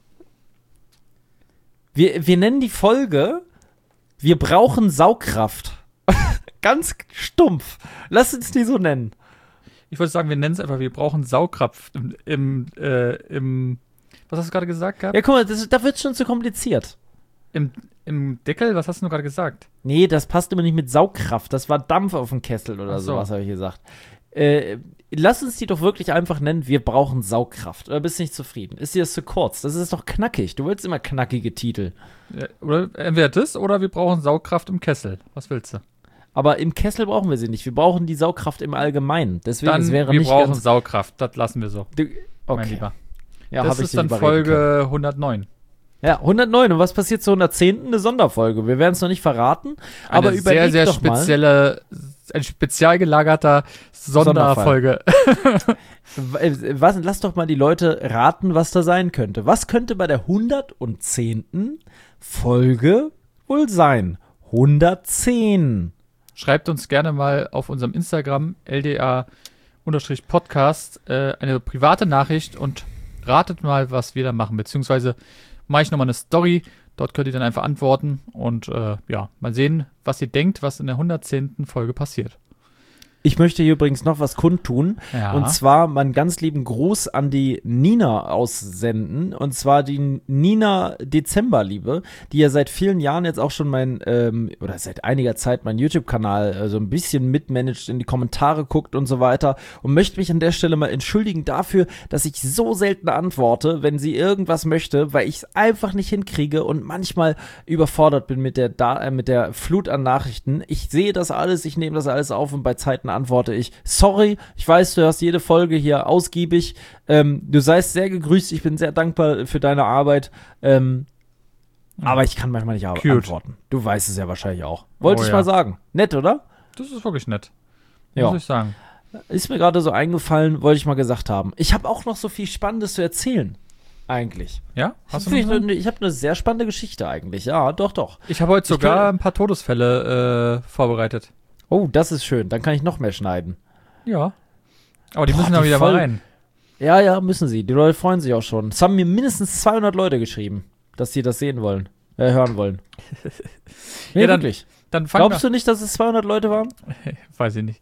wir, wir nennen die Folge Wir brauchen Saugkraft. Ganz stumpf. Lass uns die so nennen. Ich würde sagen, wir nennen es einfach, wir brauchen Saugkraft im, im, äh, im, was hast du gerade gesagt gehabt? Ja, guck mal, das, da wird schon zu kompliziert. Im, Im Deckel, was hast du gerade gesagt? Nee, das passt immer nicht mit Saugkraft. Das war Dampf auf dem Kessel oder Ach so. sowas, habe ich gesagt. Äh, lass uns die doch wirklich einfach nennen, wir brauchen Saugkraft. Oder bist du nicht zufrieden? Ist dir das zu kurz? Das ist doch knackig. Du willst immer knackige Titel. Ja, oder entweder das oder wir brauchen Saugkraft im Kessel. Was willst du? Aber im Kessel brauchen wir sie nicht. Wir brauchen die Saugkraft im Allgemeinen. Deswegen, Dann, es wäre wir nicht brauchen ganz, Saugkraft. Das lassen wir so, du, mein okay. Lieber. Ja, das hab ich ist dich dann überreden können. Folge hundertneun. Ja, hundertneun. Und was passiert zur hundertzehnten? Eine Sonderfolge. Wir werden es noch nicht verraten. aber Eine überleg sehr, sehr doch mal. spezielle, ein spezial gelagerter Sonderfolge. Was, lass doch mal die Leute raten, was da sein könnte. Was könnte bei der hundertzehnten Folge wohl sein? hundertzehn. Schreibt uns gerne mal auf unserem Instagram L D A-Podcast äh, eine private Nachricht und ratet mal, was wir da machen. Beziehungsweise mache ich nochmal eine Story. Dort könnt ihr dann einfach antworten und äh, ja, mal sehen, was ihr denkt, was in der hundertzehnten Folge passiert. Ich möchte hier übrigens noch was kundtun. Ja. Und zwar meinen ganz lieben Gruß an die Nina aussenden. Und zwar die Nina Dezemberliebe, die ja seit vielen Jahren jetzt auch schon mein, ähm, oder seit einiger Zeit meinen YouTube-Kanal äh, so ein bisschen mitmanagt, in die Kommentare guckt und so weiter. Und möchte mich an der Stelle mal entschuldigen dafür, dass ich so selten antworte, wenn sie irgendwas möchte, weil ich es einfach nicht hinkriege und manchmal überfordert bin mit der, da äh, mit der Flut an Nachrichten. Ich sehe das alles, ich nehme das alles auf und bei Zeiten antworte ich, sorry, ich weiß, du hast jede Folge hier ausgiebig, ähm, du seist sehr gegrüßt, ich bin sehr dankbar für deine Arbeit, ähm, Ja. aber ich kann manchmal nicht Cute. antworten. Du weißt es ja wahrscheinlich auch. Wollte Oh ich ja. mal sagen. Nett, oder? Das ist wirklich nett. Ja. Muss ich sagen. Ist mir gerade so eingefallen, wollte ich mal gesagt haben. Ich habe auch noch so viel Spannendes zu erzählen. Eigentlich. Ja? Hast du ich noch eine? ne, ich habe eine sehr spannende Geschichte eigentlich. Ja, doch, doch. Ich habe heute Ich sogar kann- ein paar Todesfälle äh, vorbereitet. Oh, das ist schön. Dann kann ich noch mehr schneiden. Ja. Aber die Boah, müssen da die wieder voll- mal rein. Ja, ja, müssen sie. Die Leute freuen sich auch schon. Es haben mir mindestens zweihundert Leute geschrieben, dass sie das sehen wollen. Äh, hören wollen. Nee, Ja, dann- wirklich. Dann fang Glaubst du nicht, dass es zweihundert Leute waren? Weiß ich nicht.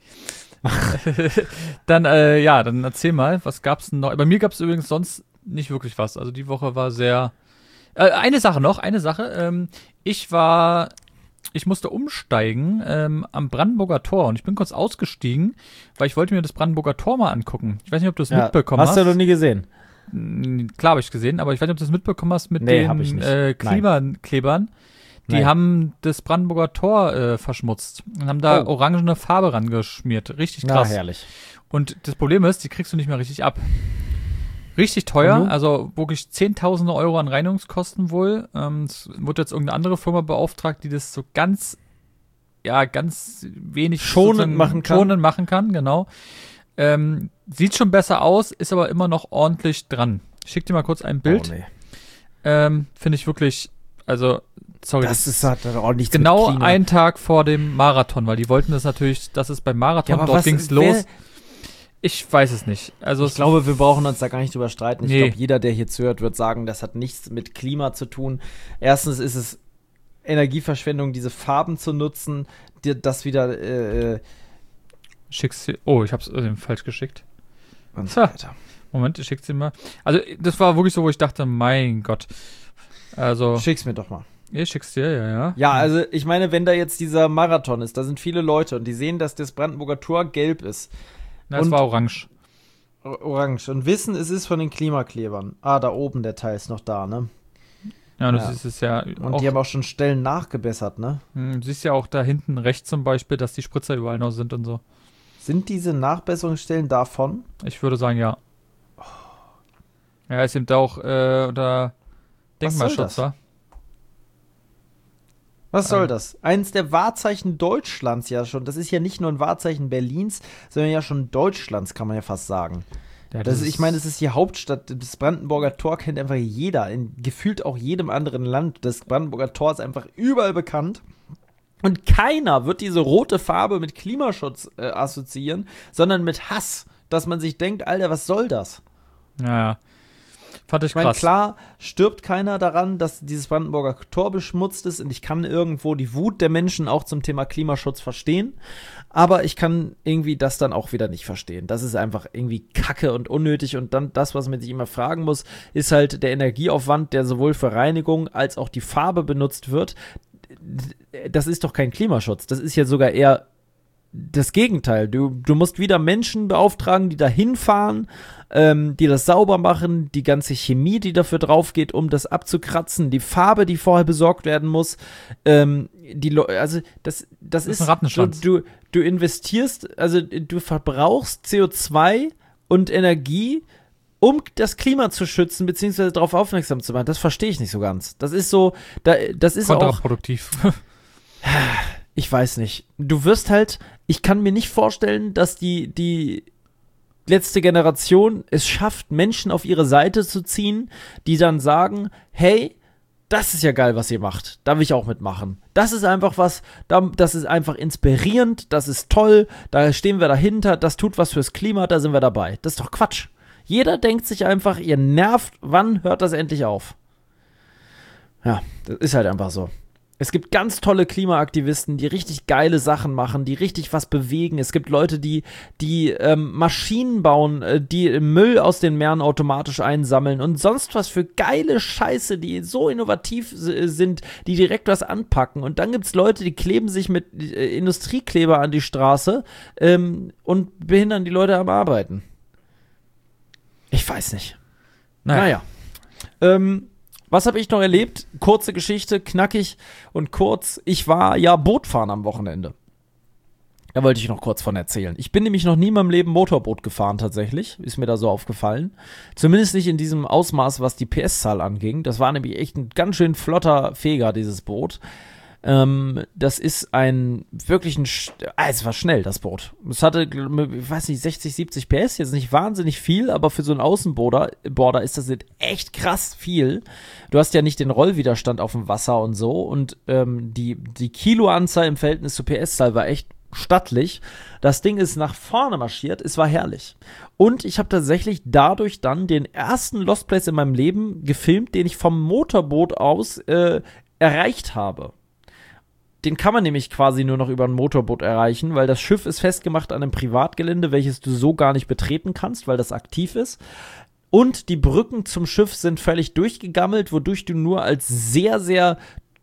dann, äh, ja, dann erzähl mal, was gab's denn noch? Bei mir gab's übrigens sonst nicht wirklich was. Also die Woche war sehr. Äh, eine Sache noch, eine Sache. Ähm, ich war, ich musste umsteigen ähm, am Brandenburger Tor und ich bin kurz ausgestiegen, weil ich wollte mir das Brandenburger Tor mal angucken. Ich weiß nicht, ob du es mitbekommen hast. Hast du noch nie gesehen? Mm, Klar habe ich gesehen, aber ich weiß nicht, ob du es mitbekommen hast mit Nee, hab ich den nicht. äh, Klimaklebern. Die Nein. haben das Brandenburger Tor äh, verschmutzt und haben da Oh. orangene Farbe rangeschmiert. Richtig Na, krass. herrlich. Und das Problem ist, die kriegst du nicht mehr richtig ab. Richtig teuer, Und nun? also wirklich Zehntausende Euro an Reinigungskosten wohl. Ähm, es wird jetzt irgendeine andere Firma beauftragt, die das so ganz, ja, ganz wenig Schonend sozusagen machen kann. Schonend machen kann, genau. Ähm, sieht schon besser aus, ist aber immer noch ordentlich dran. Ich schick dir mal kurz ein Bild. Oh, nee. Ähm, Finde ich wirklich, also, sorry. Das ist hat dann auch nichts genau mit Klima. ein Tag vor dem Marathon, weil die wollten das natürlich, das ist beim Marathon, Ja, aber dort was- ging's wer- los. Ich weiß es nicht. Also Ich es- glaube, wir brauchen uns da gar nicht drüber streiten. Ich Nee. glaube, jeder, der hier zuhört, wird sagen, das hat nichts mit Klima zu tun. Erstens ist es Energieverschwendung, diese Farben zu nutzen, dir das wieder äh, schick's dir. Oh, ich hab's äh, falsch geschickt. und so Ha. weiter. Moment, ich schick's dir mal. Also, das war wirklich so, wo ich dachte, mein Gott. Also, Schick's mir doch mal. ich schick's dir, ja, ja. Ja, also ich meine, wenn da jetzt dieser Marathon ist, da sind viele Leute und die sehen, dass das Brandenburger Tor gelb ist, Na, es und- war orange. o- orange, und wissen, es ist von den Klimaklebern. Ah, da oben der Teil ist noch da, ne? Ja, und Ja. du siehst es ja Und auch, die haben auch schon Stellen nachgebessert, ne? hm, du siehst ja auch da hinten rechts zum Beispiel, dass die Spritzer überall noch sind und so. Sind diese Nachbesserungsstellen davon? Ich würde sagen, ja. Ja, ist eben da auch äh, unter Was soll Denkmalschutz, das? wa? Was soll Ah. das? Eins der Wahrzeichen Deutschlands ja schon. Das ist ja nicht nur ein Wahrzeichen Berlins, sondern ja schon Deutschlands, kann man ja fast sagen. Ja, Das ist, ich meine, es ist die Hauptstadt. Das Brandenburger Tor kennt einfach jeder. In gefühlt auch jedem anderen Land. Das Brandenburger Tor ist einfach überall bekannt. Und keiner wird diese rote Farbe mit Klimaschutz äh, assoziieren, sondern mit Hass. Dass man sich denkt, Alter, was soll das? Ja, ja. Fand ich Ich meine, krass. klar stirbt keiner daran, dass dieses Brandenburger Tor beschmutzt ist, und ich kann irgendwo die Wut der Menschen auch zum Thema Klimaschutz verstehen, aber ich kann irgendwie das dann auch wieder nicht verstehen. Das ist einfach irgendwie kacke und unnötig, und dann das, was man sich immer fragen muss, ist halt der Energieaufwand, der sowohl für Reinigung als auch die Farbe benutzt wird. Das ist doch kein Klimaschutz, das ist ja sogar eher das Gegenteil. Du, du musst wieder Menschen beauftragen, die da hinfahren, ähm, die das sauber machen, die ganze Chemie, die dafür drauf geht, um das abzukratzen, die Farbe, die vorher besorgt werden muss. Ähm, die Le also das, das, Das ist ist, ein Rattenschwanz. Du, du, du investierst, also du verbrauchst C O zwei und Energie, um das Klima zu schützen, beziehungsweise darauf aufmerksam zu machen. Das verstehe ich nicht so ganz. Das ist so, da, das ist auch Kontraproduktiv. ich weiß nicht. Du wirst halt, ich kann mir nicht vorstellen, dass die, die letzte Generation es schafft, Menschen auf ihre Seite zu ziehen, die dann sagen, hey, das ist ja geil, was ihr macht. Da will ich auch mitmachen. Das ist einfach was, da- das ist einfach inspirierend, das ist toll, da stehen wir dahinter, das tut was fürs Klima, da sind wir dabei. Das ist doch Quatsch. Jeder denkt sich einfach, ihr nervt, wann hört das endlich auf? Ja, das ist halt einfach so. Es gibt ganz tolle Klimaaktivisten, die richtig geile Sachen machen, die richtig was bewegen. Es gibt Leute, die, die ähm, Maschinen bauen, äh, die Müll aus den Meeren automatisch einsammeln und sonst was für geile Scheiße, die so innovativ s- sind, die direkt was anpacken. Und dann gibt es Leute, die kleben sich mit äh, Industriekleber an die Straße ähm, und behindern die Leute am Arbeiten. Ich weiß nicht. Naja. Ähm, was habe ich noch erlebt? Kurze Geschichte, knackig und kurz. Ich war ja Bootfahren am Wochenende. Da wollte ich noch kurz von erzählen. Ich bin nämlich noch nie in meinem Leben Motorboot gefahren tatsächlich. Ist mir da so aufgefallen. Zumindest nicht in diesem Ausmaß, was die P S-Zahl anging. Das war nämlich echt ein ganz schön flotter Feger, dieses Boot. Ähm, das ist ein wirklich ein, ah, es war schnell, das Boot. Es hatte, ich weiß nicht, sechzig, siebzig P S, jetzt nicht wahnsinnig viel, aber für so einen Außenborder Border ist das echt krass viel. Du hast ja nicht den Rollwiderstand auf dem Wasser und so und ähm, die, die Kiloanzahl im Verhältnis zur P S-Zahl war echt stattlich. Das Ding ist nach vorne marschiert, es war herrlich. Und ich habe tatsächlich dadurch dann den ersten Lost Place in meinem Leben gefilmt, den ich vom Motorboot aus äh, erreicht habe. Den kann man nämlich quasi nur noch über ein Motorboot erreichen, weil das Schiff ist festgemacht an einem Privatgelände, welches du so gar nicht betreten kannst, weil das aktiv ist. Und die Brücken zum Schiff sind völlig durchgegammelt, wodurch du nur als sehr, sehr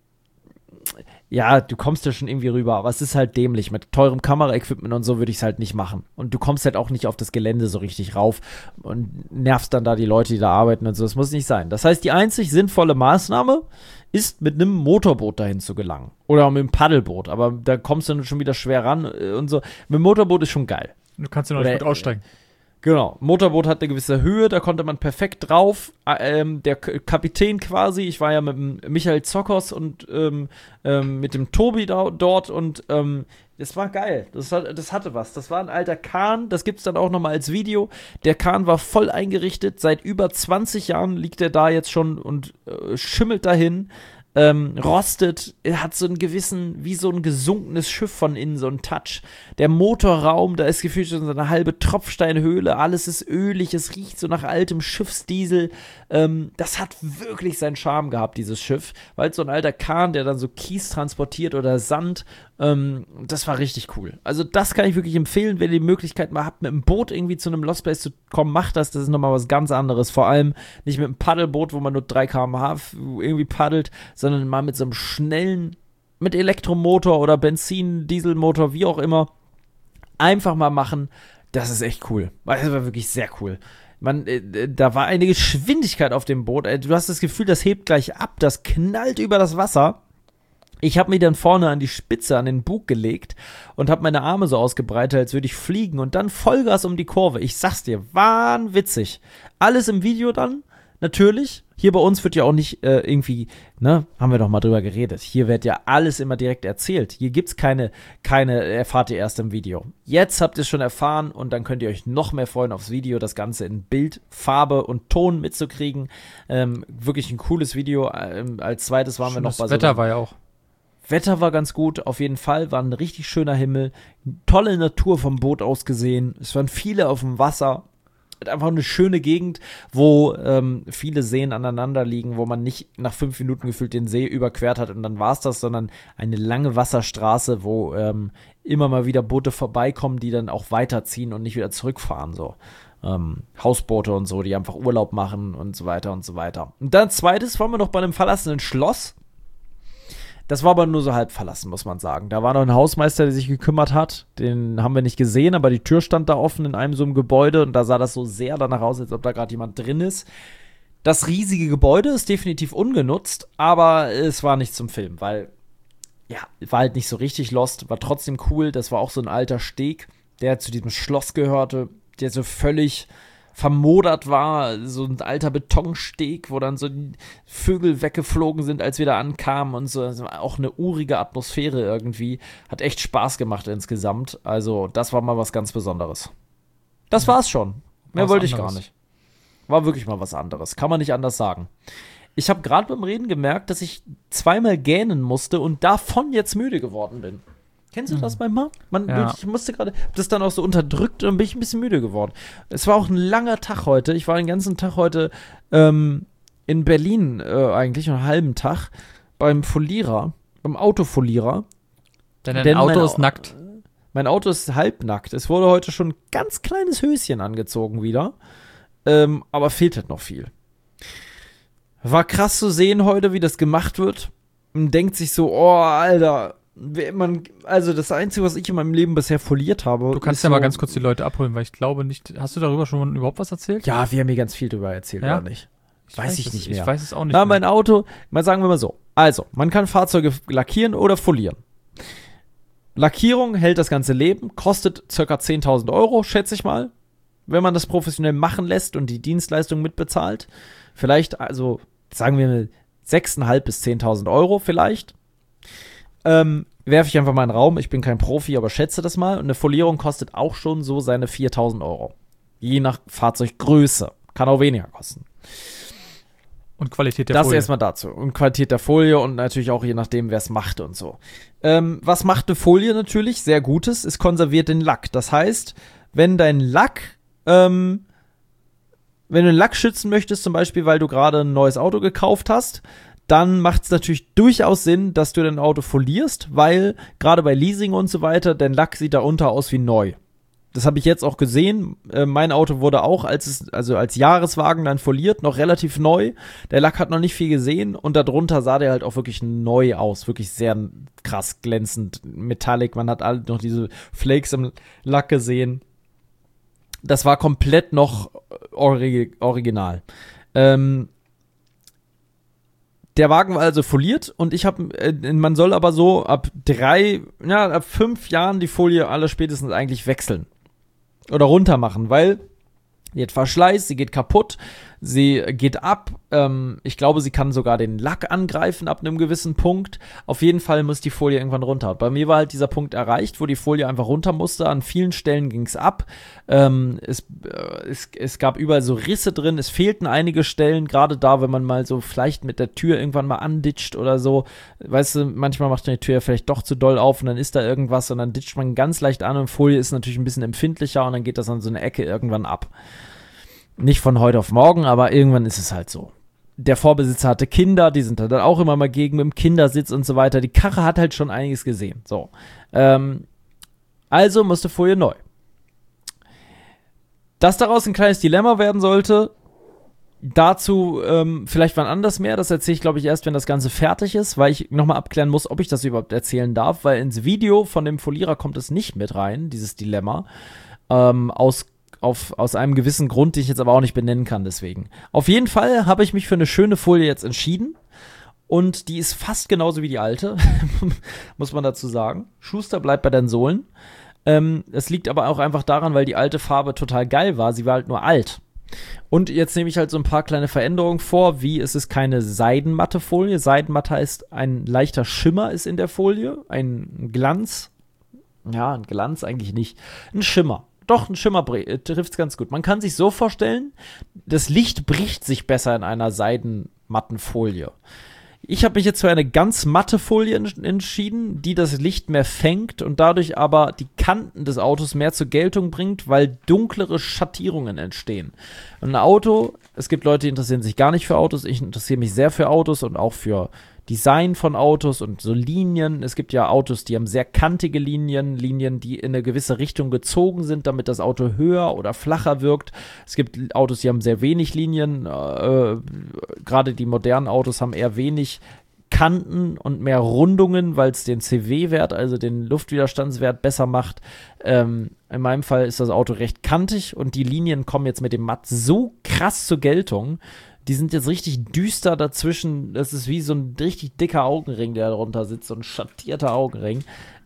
ja, du kommst ja schon irgendwie rüber, aber es ist halt dämlich. Mit teurem Kameraequipment und so würde ich es halt nicht machen. Und du kommst halt auch nicht auf das Gelände so richtig rauf und nervst dann da die Leute, die da arbeiten und so. Das muss nicht sein. Das heißt, die einzig sinnvolle Maßnahme ist, mit einem Motorboot dahin zu gelangen. Oder auch mit einem Paddelboot. Aber da kommst du dann schon wieder schwer ran und so. Mit dem Motorboot ist schon geil. Du kannst ja noch nicht gut aussteigen. Genau, Motorboot hat eine gewisse Höhe, da konnte man perfekt drauf. Ähm, der K- Kapitän quasi, ich war ja mit dem Michael Zockers und ähm, ähm, mit dem Tobi da, dort und ähm, das war geil. Das, hat, das hatte was. Das war ein alter Kahn, das gibt's dann auch nochmal als Video. Der Kahn war voll eingerichtet, seit über zwanzig Jahren liegt er da jetzt schon und äh, schimmelt dahin. Ähm, rostet, er hat so einen gewissen, wie so ein gesunkenes Schiff von innen, so einen Touch. Der Motorraum, da ist gefühlt schon so eine halbe Tropfsteinhöhle, alles ist ölig, es riecht so nach altem Schiffsdiesel. Ähm, das hat wirklich seinen Charme gehabt, dieses Schiff, weil so ein alter Kahn, der dann so Kies transportiert oder Sand, ähm, das war richtig cool. Also das kann ich wirklich empfehlen, wenn ihr die Möglichkeit mal habt, mit einem Boot irgendwie zu einem Lost Place zu kommen, macht das, das ist nochmal was ganz anderes. Vor allem nicht mit einem Paddelboot, wo man nur drei Kilometer pro Stunde irgendwie paddelt, sondern mal mit so einem schnellen, mit Elektromotor oder Benzin, Dieselmotor, wie auch immer, einfach mal machen. Das ist echt cool. Das war wirklich sehr cool. Man, äh, da war eine Geschwindigkeit auf dem Boot. Du hast das Gefühl, das hebt gleich ab, das knallt über das Wasser. Ich habe mich dann vorne an die Spitze, an den Bug gelegt und habe meine Arme so ausgebreitet, als würde ich fliegen und dann Vollgas um die Kurve. Ich sag's dir, wahnwitzig. Alles im Video dann, natürlich. Hier bei uns wird ja auch nicht äh, irgendwie, ne, haben wir doch mal drüber geredet. Hier wird ja alles immer direkt erzählt. Hier gibt's keine, keine, erfahrt ihr erst im Video. Jetzt habt ihr es schon erfahren und dann könnt ihr euch noch mehr freuen aufs Video, das Ganze in Bild, Farbe und Ton mitzukriegen. Ähm, wirklich ein cooles Video. Ähm, als zweites waren wir noch bei so. Das Wetter war ja auch. Wetter war ganz gut, auf jeden Fall, war ein richtig schöner Himmel, tolle Natur vom Boot aus gesehen, es waren viele auf dem Wasser, einfach eine schöne Gegend, wo ähm, viele Seen aneinander liegen, wo man nicht nach fünf Minuten gefühlt den See überquert hat und dann war es das, sondern eine lange Wasserstraße, wo ähm, immer mal wieder Boote vorbeikommen, die dann auch weiterziehen und nicht wieder zurückfahren, so. Ähm, Hausboote und so, die einfach Urlaub machen und so weiter und so weiter. Und dann zweites waren wir noch bei einem verlassenen Schloss. Das war aber nur so halb verlassen, muss man sagen. Da war noch ein Hausmeister, der sich gekümmert hat. Den haben wir nicht gesehen, aber die Tür stand da offen in einem so einem Gebäude und da sah das so sehr danach aus, als ob da gerade jemand drin ist. Das riesige Gebäude ist definitiv ungenutzt, aber es war nicht zum Film, weil, ja, war halt nicht so richtig Lost, war trotzdem cool. Das war auch so ein alter Steg, der zu diesem Schloss gehörte, der so völlig vermodert war, so ein alter Betonsteg, wo dann so Vögel weggeflogen sind, als wir da ankamen und so. Das war auch eine urige Atmosphäre irgendwie. Hat echt Spaß gemacht insgesamt. Also das war mal was ganz Besonderes. Das war's schon. Mehr wollte ich gar nicht. War wirklich mal was anderes. Kann man nicht anders sagen. Ich habe gerade beim Reden gemerkt, dass ich zweimal gähnen musste und davon jetzt müde geworden bin. Kennst du das manchmal? Man, Ja. Ich musste gerade, das dann auch so unterdrückt und dann bin ich ein bisschen müde geworden. Es war auch ein langer Tag heute. Ich war den ganzen Tag heute ähm, in Berlin äh, eigentlich, einen halben Tag, beim Folierer, beim Autofolierer. Denn Denn dein Auto mein ist Au- nackt. Mein Auto ist halbnackt. Es wurde heute schon ein ganz kleines Höschen angezogen wieder. Ähm, aber fehlt halt noch viel. War krass zu sehen heute, wie das gemacht wird. Man denkt sich so, oh, Alter, wer- man, also das Einzige, was ich in meinem Leben bisher foliert habe. Du kannst ist ja mal so, ganz kurz die Leute abholen, weil ich glaube nicht. Hast du darüber schon überhaupt was erzählt? Ja, wir haben mir ganz viel drüber erzählt, Ja? oder nicht? Weiß ich es- nicht mehr. Ich weiß es auch nicht Na, mehr. mein Auto, mal sagen wir mal so. Also, man kann Fahrzeuge lackieren oder folieren. Lackierung hält das ganze Leben, kostet ca. zehntausend Euro, schätze ich mal, wenn man das professionell machen lässt und die Dienstleistung mitbezahlt. Vielleicht, also, sagen wir mal, sechstausendfünfhundert bis zehntausend Euro vielleicht. Ähm, werfe ich einfach mal in den Raum. Ich bin kein Profi, aber schätze das mal. Und eine Folierung kostet auch schon so seine viertausend Euro. Je nach Fahrzeuggröße. Kann auch weniger kosten. Und Qualität der das Folie. Das erstmal dazu. Und Qualität der Folie und natürlich auch je nachdem, wer es macht und so. Ähm, was macht eine Folie natürlich? Sehr Gutes. Es konserviert den Lack. Das heißt, wenn dein Lack, ähm, wenn du den Lack schützen möchtest, zum Beispiel, weil du gerade ein neues Auto gekauft hast, dann macht es natürlich durchaus Sinn, dass du dein Auto folierst, weil gerade bei Leasing und so weiter, dein Lack sieht darunter aus wie neu. Das habe ich jetzt auch gesehen. Äh, mein Auto wurde auch als es, also als Jahreswagen dann foliert, noch relativ neu. Der Lack hat noch nicht viel gesehen und darunter sah der halt auch wirklich neu aus. Wirklich sehr krass glänzend, metallic. Man hat alle noch diese Flakes im Lack gesehen. Das war komplett noch ori- original. Ähm, Der Wagen war also foliert und ich habe, äh, man soll aber so ab drei, ja, ab fünf Jahren die Folie alle spätestens eigentlich wechseln. Oder runter machen, weil sie hat Verschleiß, sie geht kaputt, sie geht ab. Ähm, ich glaube, sie kann sogar den Lack angreifen ab einem gewissen Punkt. Auf jeden Fall muss die Folie irgendwann runter. Bei mir war halt dieser Punkt erreicht, wo die Folie einfach runter musste. An vielen Stellen ging es ab. Ähm, es, äh, es, es gab überall so Risse drin. Es fehlten einige Stellen, gerade da, wenn man mal so vielleicht mit der Tür irgendwann mal anditscht oder so. Weißt du, manchmal macht man die Tür vielleicht doch zu doll auf und dann ist da irgendwas und dann ditcht man ganz leicht an und Folie ist natürlich ein bisschen empfindlicher und dann geht das an so eine Ecke irgendwann ab. Nicht von heute auf morgen, aber irgendwann ist es halt so. Der Vorbesitzer hatte Kinder, die sind da dann auch immer mal gegen mit dem Kindersitz und so weiter. Die Karre hat halt schon einiges gesehen. So. Ähm, also musste Folie neu. Dass daraus ein kleines Dilemma werden sollte, dazu ähm, vielleicht wann anders mehr. Das erzähle ich, glaube ich, erst, wenn das Ganze fertig ist, weil ich nochmal abklären muss, ob ich das überhaupt erzählen darf, weil ins Video von dem Folierer kommt es nicht mit rein, dieses Dilemma. Ähm, aus Auf, aus einem gewissen Grund, den ich jetzt aber auch nicht benennen kann, deswegen. Auf jeden Fall habe ich mich für eine schöne Folie jetzt entschieden. Und die ist fast genauso wie die alte, muss man dazu sagen. Schuster bleibt bei den Sohlen. Ähm, es liegt aber auch einfach daran, weil die alte Farbe total geil war. Sie war halt nur alt. Und jetzt nehme ich halt so ein paar kleine Veränderungen vor, wie es ist keine seidenmatte Folie. Seidenmatte heißt, ein leichter Schimmer ist in der Folie. Ein Glanz. Ja, ein Glanz eigentlich nicht. Ein Schimmer. Doch, ein Schimmer trifft es ganz gut. Man kann sich so vorstellen, das Licht bricht sich besser in einer seidenmatten Folie. Ich habe mich jetzt für eine ganz matte Folie en- entschieden, die das Licht mehr fängt und dadurch aber die Kanten des Autos mehr zur Geltung bringt, weil dunklere Schattierungen entstehen. Und ein Auto, es gibt Leute, die interessieren sich gar nicht für Autos. Ich interessiere mich sehr für Autos und auch für Design von Autos und so Linien. Es gibt ja Autos, die haben sehr kantige Linien, Linien, die in eine gewisse Richtung gezogen sind, damit das Auto höher oder flacher wirkt. Es gibt Autos, die haben sehr wenig Linien. Äh, gerade die modernen Autos haben eher wenig Kanten und mehr Rundungen, weil es den C W-Wert, also den Luftwiderstandswert, besser macht. Ähm, in meinem Fall ist das Auto recht kantig und die Linien kommen jetzt mit dem Matt so krass zur Geltung. Die sind jetzt richtig düster dazwischen. Das ist wie so ein richtig dicker Augenring, der da drunter sitzt. So ein schattierter Augenring.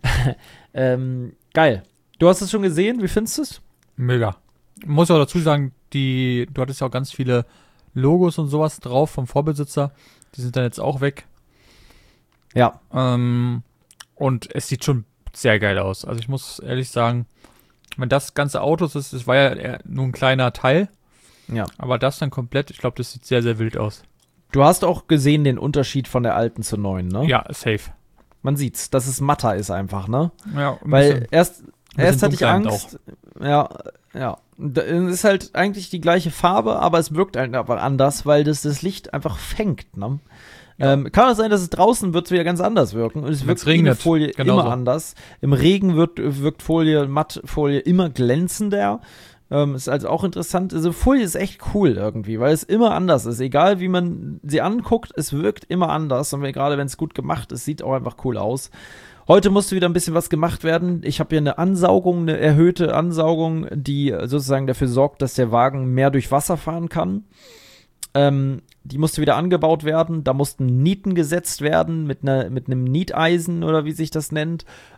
ähm, geil. Du hast es schon gesehen. Wie findest du es? Mega. Ich muss auch dazu sagen, die, du hattest ja auch ganz viele Logos und sowas drauf vom Vorbesitzer. Die sind dann jetzt auch weg. Ja. Ähm, und es sieht schon sehr geil aus. Also ich muss ehrlich sagen, wenn das ganze Autos ist, das war ja eher nur ein kleiner Teil. Ja. Aber das dann komplett, ich glaube, das sieht sehr, sehr wild aus. Du hast auch gesehen den Unterschied von der alten zur neuen, ne? Ja, safe. Man sieht's, dass es matter ist einfach, ne? Ja, ein Weil bisschen, erst, erst hatte ich dunkler Angst. Ja, ja. Es ist halt eigentlich die gleiche Farbe, aber es wirkt halt einfach anders, weil das das Licht einfach fängt, ne? Ja. Ähm, kann es sein, dass es draußen wird wieder ganz anders wirken und es wirkt wie eine Folie genauso. Immer anders. Im Regen wird, wirkt Folie, Mattfolie immer glänzender. Ähm, ist also auch interessant. Also Folie ist echt cool irgendwie, weil es immer anders ist. Egal wie man sie anguckt, es wirkt immer anders. Und gerade wenn es gut gemacht ist, sieht auch einfach cool aus. Heute musste wieder ein bisschen was gemacht werden. Ich habe hier eine Ansaugung, eine erhöhte Ansaugung, die sozusagen dafür sorgt, dass der Wagen mehr durch Wasser fahren kann. Ähm, die musste wieder angebaut werden. Da mussten Nieten gesetzt werden mit, einer, mit einem Nieteisen oder wie sich das nennt.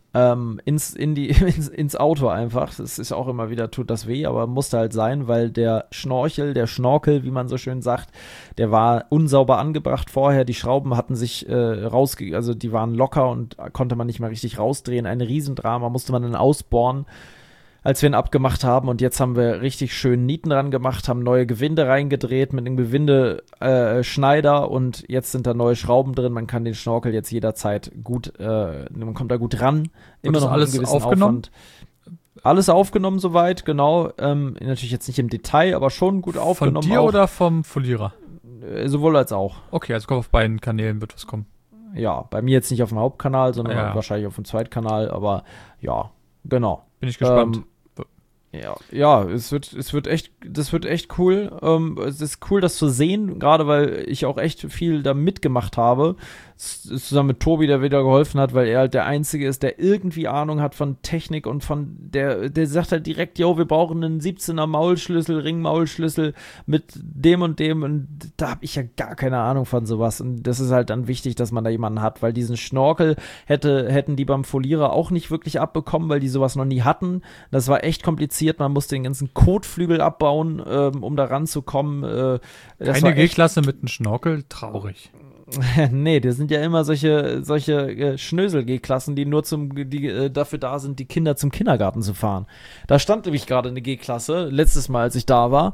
ähm, ins, in die, ins, ins Auto einfach. Das ist auch immer wieder, tut das weh, aber musste halt sein, weil der Schnorchel, der Schnorkel, wie man so schön sagt, der war unsauber angebracht vorher. Die Schrauben hatten sich äh, rausge... Also die waren locker und konnte man nicht mal richtig rausdrehen. Ein Riesendrama, musste man dann ausbohren, als wir ihn abgemacht haben. Und jetzt haben wir richtig schön Nieten dran gemacht, haben neue Gewinde reingedreht mit einem Gewindeschneider äh, und jetzt sind da neue Schrauben drin. Man kann den Schnorkel jetzt jederzeit gut, äh, man kommt da gut ran. Immer noch alles aufgenommen? Aufwand. Alles aufgenommen soweit, genau. Ähm, natürlich jetzt nicht im Detail, aber schon gut aufgenommen. Von dir auch. Oder vom Folierer? Äh, sowohl als auch. Okay, also auf beiden Kanälen wird was kommen. Ja, bei mir jetzt nicht auf dem Hauptkanal, sondern ja. wahrscheinlich auf dem Zweitkanal, aber ja, genau. Bin ich gespannt. Ähm, Ja, ja, es wird, es wird echt, das wird echt cool. Ähm, es ist cool, das zu sehen, gerade weil ich auch echt viel da mitgemacht habe. Z- Zusammen mit Tobi, der wieder geholfen hat, weil er halt der Einzige ist, der irgendwie Ahnung hat von Technik und von der, der sagt halt direkt, yo, wir brauchen einen siebzehner Maulschlüssel, Ringmaulschlüssel mit dem und dem und da habe ich ja gar keine Ahnung von sowas und das ist halt dann wichtig, dass man da jemanden hat, weil diesen Schnorkel hätte, hätten die beim Folierer auch nicht wirklich abbekommen, weil die sowas noch nie hatten. Das war echt kompliziert, man musste den ganzen Kotflügel abbauen, ähm, um da ranzukommen. Äh, das Keine war echt- G-Klasse mit einem Schnorkel? Traurig. Nee, das sind ja immer solche, solche äh, Schnösel-G-Klassen, die nur zum, die äh, dafür da sind, die Kinder zum Kindergarten zu fahren. Da stand nämlich gerade eine G-Klasse, letztes Mal, als ich da war.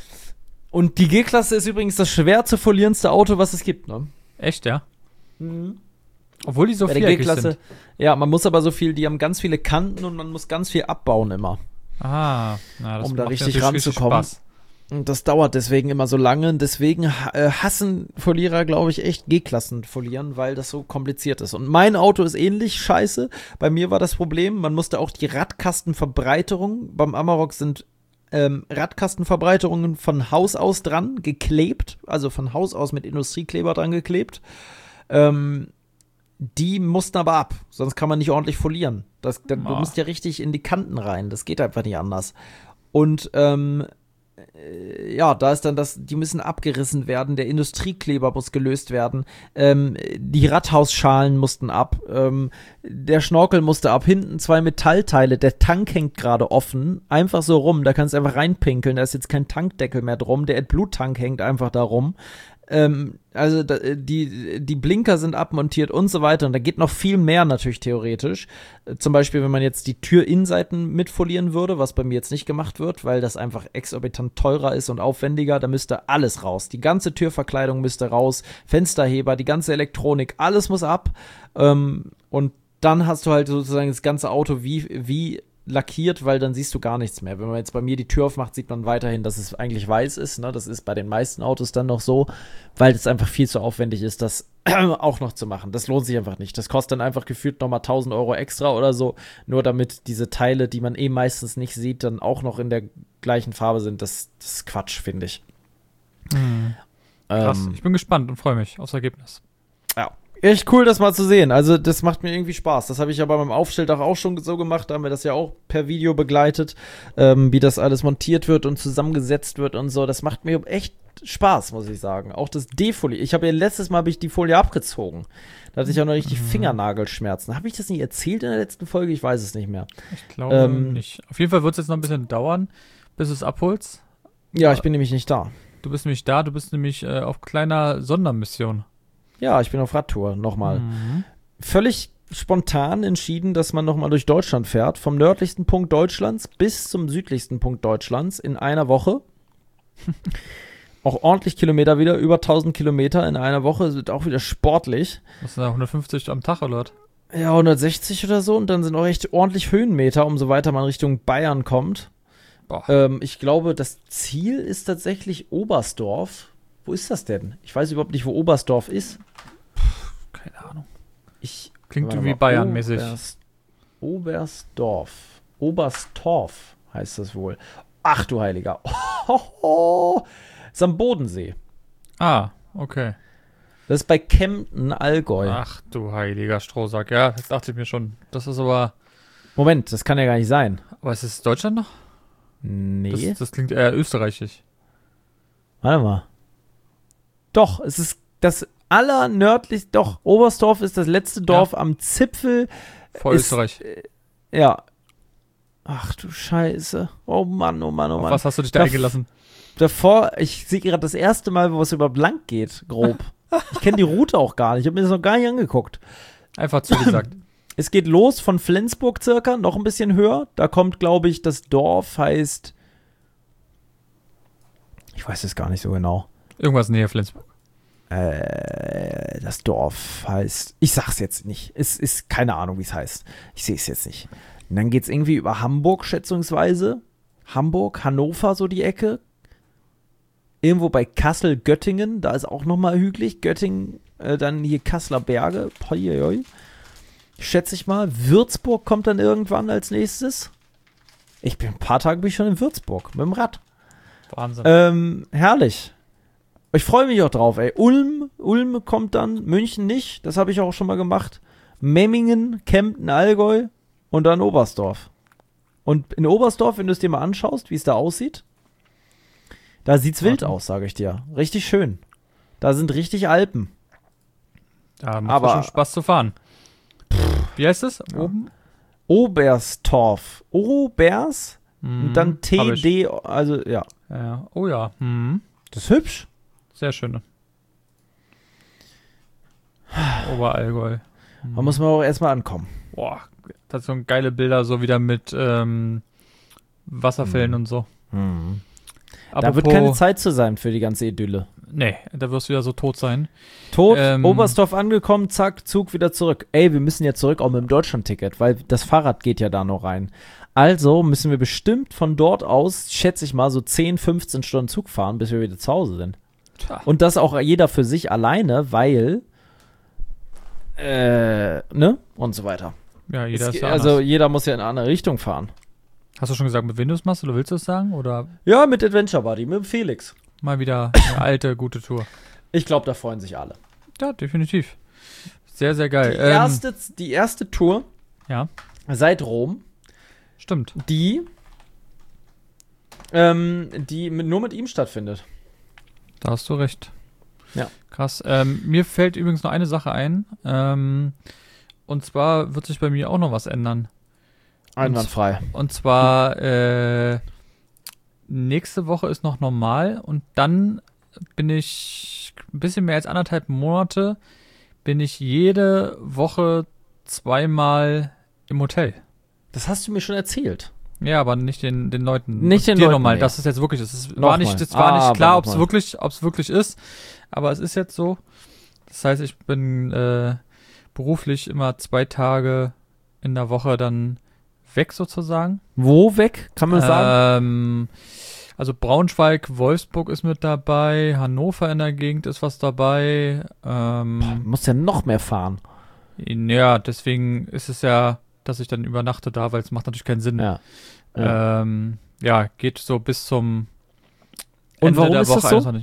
Und die G-Klasse ist übrigens das schwer zu folierendste Auto, was es gibt, ne? Echt, ja? Mhm. Obwohl die so Bei der viereckig G-Klasse, sind. ja, man muss aber so viel, die haben ganz viele Kanten und man muss ganz viel abbauen immer. Ah, na, das Um da macht richtig natürlich ranzukommen. Spaß. Und das dauert deswegen immer so lange. Deswegen äh, hassen Folierer, glaube ich, echt G-Klassen folieren, weil das so kompliziert ist. Und mein Auto ist ähnlich scheiße. Bei mir war das Problem, man musste auch die Radkastenverbreiterung, beim Amarok sind ähm, Radkastenverbreiterungen von Haus aus dran geklebt, also von Haus aus mit Industriekleber dran geklebt. Ähm, die mussten aber ab, sonst kann man nicht ordentlich folieren. Das, da, du Ah. musst ja richtig in die Kanten rein, das geht einfach nicht anders. Und ähm, äh, ja, da ist dann das, die müssen abgerissen werden, der Industriekleber muss gelöst werden, ähm, die Radhausschalen mussten ab, ähm, der Schnorkel musste ab, hinten zwei Metallteile, der Tank hängt gerade offen, einfach so rum, da kannst du einfach reinpinkeln, da ist jetzt kein Tankdeckel mehr drum, der AdBlue-Tank hängt einfach da rum. Ähm, also da, die, die Blinker sind abmontiert und so weiter und da geht noch viel mehr natürlich theoretisch. Äh, zum Beispiel, wenn man jetzt die Türinnenseiten mitfolieren würde, was bei mir jetzt nicht gemacht wird, weil das einfach exorbitant teurer ist und aufwendiger, da müsste alles raus. Die ganze Türverkleidung müsste raus, Fensterheber, die ganze Elektronik, alles muss ab. Ähm, und dann hast du halt sozusagen das ganze Auto wie, wie lackiert, weil dann siehst du gar nichts mehr. Wenn man jetzt bei mir die Tür aufmacht, sieht man weiterhin, dass es eigentlich weiß ist. Ne? Das ist bei den meisten Autos dann noch so, weil es einfach viel zu aufwendig ist, das auch noch zu machen. Das lohnt sich einfach nicht. Das kostet dann einfach gefühlt nochmal tausend Euro extra oder so, nur damit diese Teile, die man eh meistens nicht sieht, dann auch noch in der gleichen Farbe sind. Das, das ist Quatsch, finde ich. Hm. Krass, Ähm, ich bin gespannt und freue mich aufs Ergebnis. Ja. Echt cool, das mal zu sehen. Also, das macht mir irgendwie Spaß. Das habe ich ja bei meinem Aufstelldach auch schon so gemacht. Da haben wir das ja auch per Video begleitet, ähm, wie das alles montiert wird und zusammengesetzt wird und so. Das macht mir echt Spaß, muss ich sagen. Auch das Defolie. Ich habe ja letztes Mal hab ich die Folie abgezogen. Da hatte ich auch noch richtig Mhm. Fingernagelschmerzen. Habe ich das nicht erzählt in der letzten Folge? Ich weiß es nicht mehr. Ich glaube Ähm, nicht. Auf jeden Fall wird es jetzt noch ein bisschen dauern, bis du es abholst. Ja, ich bin nämlich nicht da. Du bist nämlich da, du bist nämlich äh, auf kleiner Sondermission. Ja, ich bin auf Radtour, nochmal. Mhm. Völlig spontan entschieden, dass man nochmal durch Deutschland fährt. Vom nördlichsten Punkt Deutschlands bis zum südlichsten Punkt Deutschlands in einer Woche. Auch ordentlich Kilometer wieder, über tausend Kilometer in einer Woche. Wird auch wieder sportlich. Was sind da, hundertfünfzig am Tag, oder? Ja, hundertsechzig oder so. Und dann sind auch echt ordentlich Höhenmeter, umso weiter man Richtung Bayern kommt. Boah. Ähm, ich glaube, das Ziel ist tatsächlich Oberstdorf. Wo ist das denn? Ich weiß überhaupt nicht, wo Oberstdorf ist. Keine Ahnung. Ich, Klingt warte irgendwie mal, Bayern-mäßig. Oberst, Oberstdorf. Oberstdorf heißt das wohl. Ach du Heiliger. Oh, oh, oh. Ist am Bodensee. Ah, okay. Das ist bei Kempten, Allgäu. Ach du heiliger Strohsack. Ja, das dachte ich mir schon. Das ist aber. Moment, das kann ja gar nicht sein. Aber ist es Deutschland noch? Nee. Das, das klingt eher österreichisch. Warte mal. Doch, es ist das allernördlichste. Doch, Oberstdorf ist das letzte Dorf Ja. am Zipfel Vor ist, Österreich. äh, Ja. Ach du Scheiße. Oh Mann, oh Mann, oh Auf Mann. was hast du dich da Da- eingelassen? Davor, ich sehe gerade das erste Mal, wo es über Blank geht, grob. Ich kenne die Route auch gar nicht. Ich habe mir das noch gar nicht angeguckt. Einfach zugesagt. Es geht los von Flensburg circa, noch ein bisschen höher. Da kommt, glaube ich, das Dorf heißt. Ich weiß es gar nicht so genau. Irgendwas näher Flensburg. Äh, das Dorf heißt. Ich sag's jetzt nicht. Es ist keine Ahnung, wie es heißt. Ich sehe es jetzt nicht. Und dann geht's irgendwie über Hamburg, schätzungsweise. Hamburg, Hannover, so die Ecke. Irgendwo bei Kassel, Göttingen, da ist auch nochmal hügelig. Göttingen, äh, dann hier Kasseler Berge. Poi, oi, oi. Schätze ich mal. Würzburg kommt dann irgendwann als nächstes. Ich bin ein paar Tage bin ich schon in Würzburg mit dem Rad. Wahnsinn. Ähm, herrlich. Ich freue mich auch drauf, ey. Ulm, Ulm kommt dann, München nicht, das habe ich auch schon mal gemacht. Memmingen, Kempten, Allgäu und dann Oberstdorf. Und in Oberstdorf, wenn du es dir mal anschaust, wie es da aussieht, da sieht's wild aus, sage ich dir. Richtig schön. Da sind richtig Alpen. Da macht aber- schon Spaß zu fahren. Wie heißt es? Oben? Oberstorf. Obers Mhm, und dann hab T ich. D, also ja. Ja. Oh ja. Mhm. Das ist hübsch. Sehr schön. Oberallgäu. Da muss man auch erstmal ankommen. Boah, das sind so geile Bilder, so wieder mit ähm, Wasserfällen Mhm. und so. Da wird keine Zeit zu sein für die ganze Idylle. Nee, da wirst du wieder so tot sein. Tot, Ähm, Oberstdorf angekommen, zack, Zug wieder zurück. Ey, wir müssen ja zurück auch mit dem Deutschlandticket, weil das Fahrrad geht ja da noch rein. Also müssen wir bestimmt von dort aus, schätze ich mal, so zehn, fünfzehn Stunden Zug fahren, bis wir wieder zu Hause sind. Tja. Und das auch jeder für sich alleine, weil äh, ne? Und so weiter. Ja, jeder Es, ist ja also anders. jeder muss ja in eine andere Richtung fahren. Hast du schon gesagt, mit wem du es machst oder willst du es sagen? Oder Ja, mit Adventure Buddy, mit dem Felix. mal wieder eine alte, gute Tour? Ich glaube, da freuen sich alle. Ja, definitiv. Sehr, sehr geil. Die Ähm, erste, die erste Tour ja, seit Rom, stimmt. die, ähm, die mit, nur mit ihm stattfindet. Da hast du recht. Ja. Krass. Ähm, mir fällt übrigens noch eine Sache ein. Ähm, und zwar wird sich bei mir auch noch was ändern. Einwandfrei. Und zwar äh, nächste Woche ist noch normal und dann bin ich ein bisschen mehr als anderthalb Monate bin ich jede Woche zweimal im Hotel. Das hast du mir schon erzählt. Ja, aber nicht den, den Leuten. Nicht den dir Leuten, nochmal. nee. Das ist jetzt wirklich, das ist, Nochmal. war nicht, das war Ah, nicht klar, aber ob es nochmal. wirklich, ob es wirklich ist. Aber es ist jetzt so. Das heißt, ich bin äh, beruflich immer zwei Tage in der Woche dann weg sozusagen. Wo weg, kann man sagen? Ähm, also Braunschweig, Wolfsburg ist mit dabei, Hannover in der Gegend ist was dabei. Ähm, Du musst ja noch mehr fahren. ja, deswegen ist es ja, dass ich dann übernachte da, weil es macht natürlich keinen Sinn. Ja. Ja, ähm, ja geht so bis zum Und Ende warum der ist Woche das so? einundzwanzig.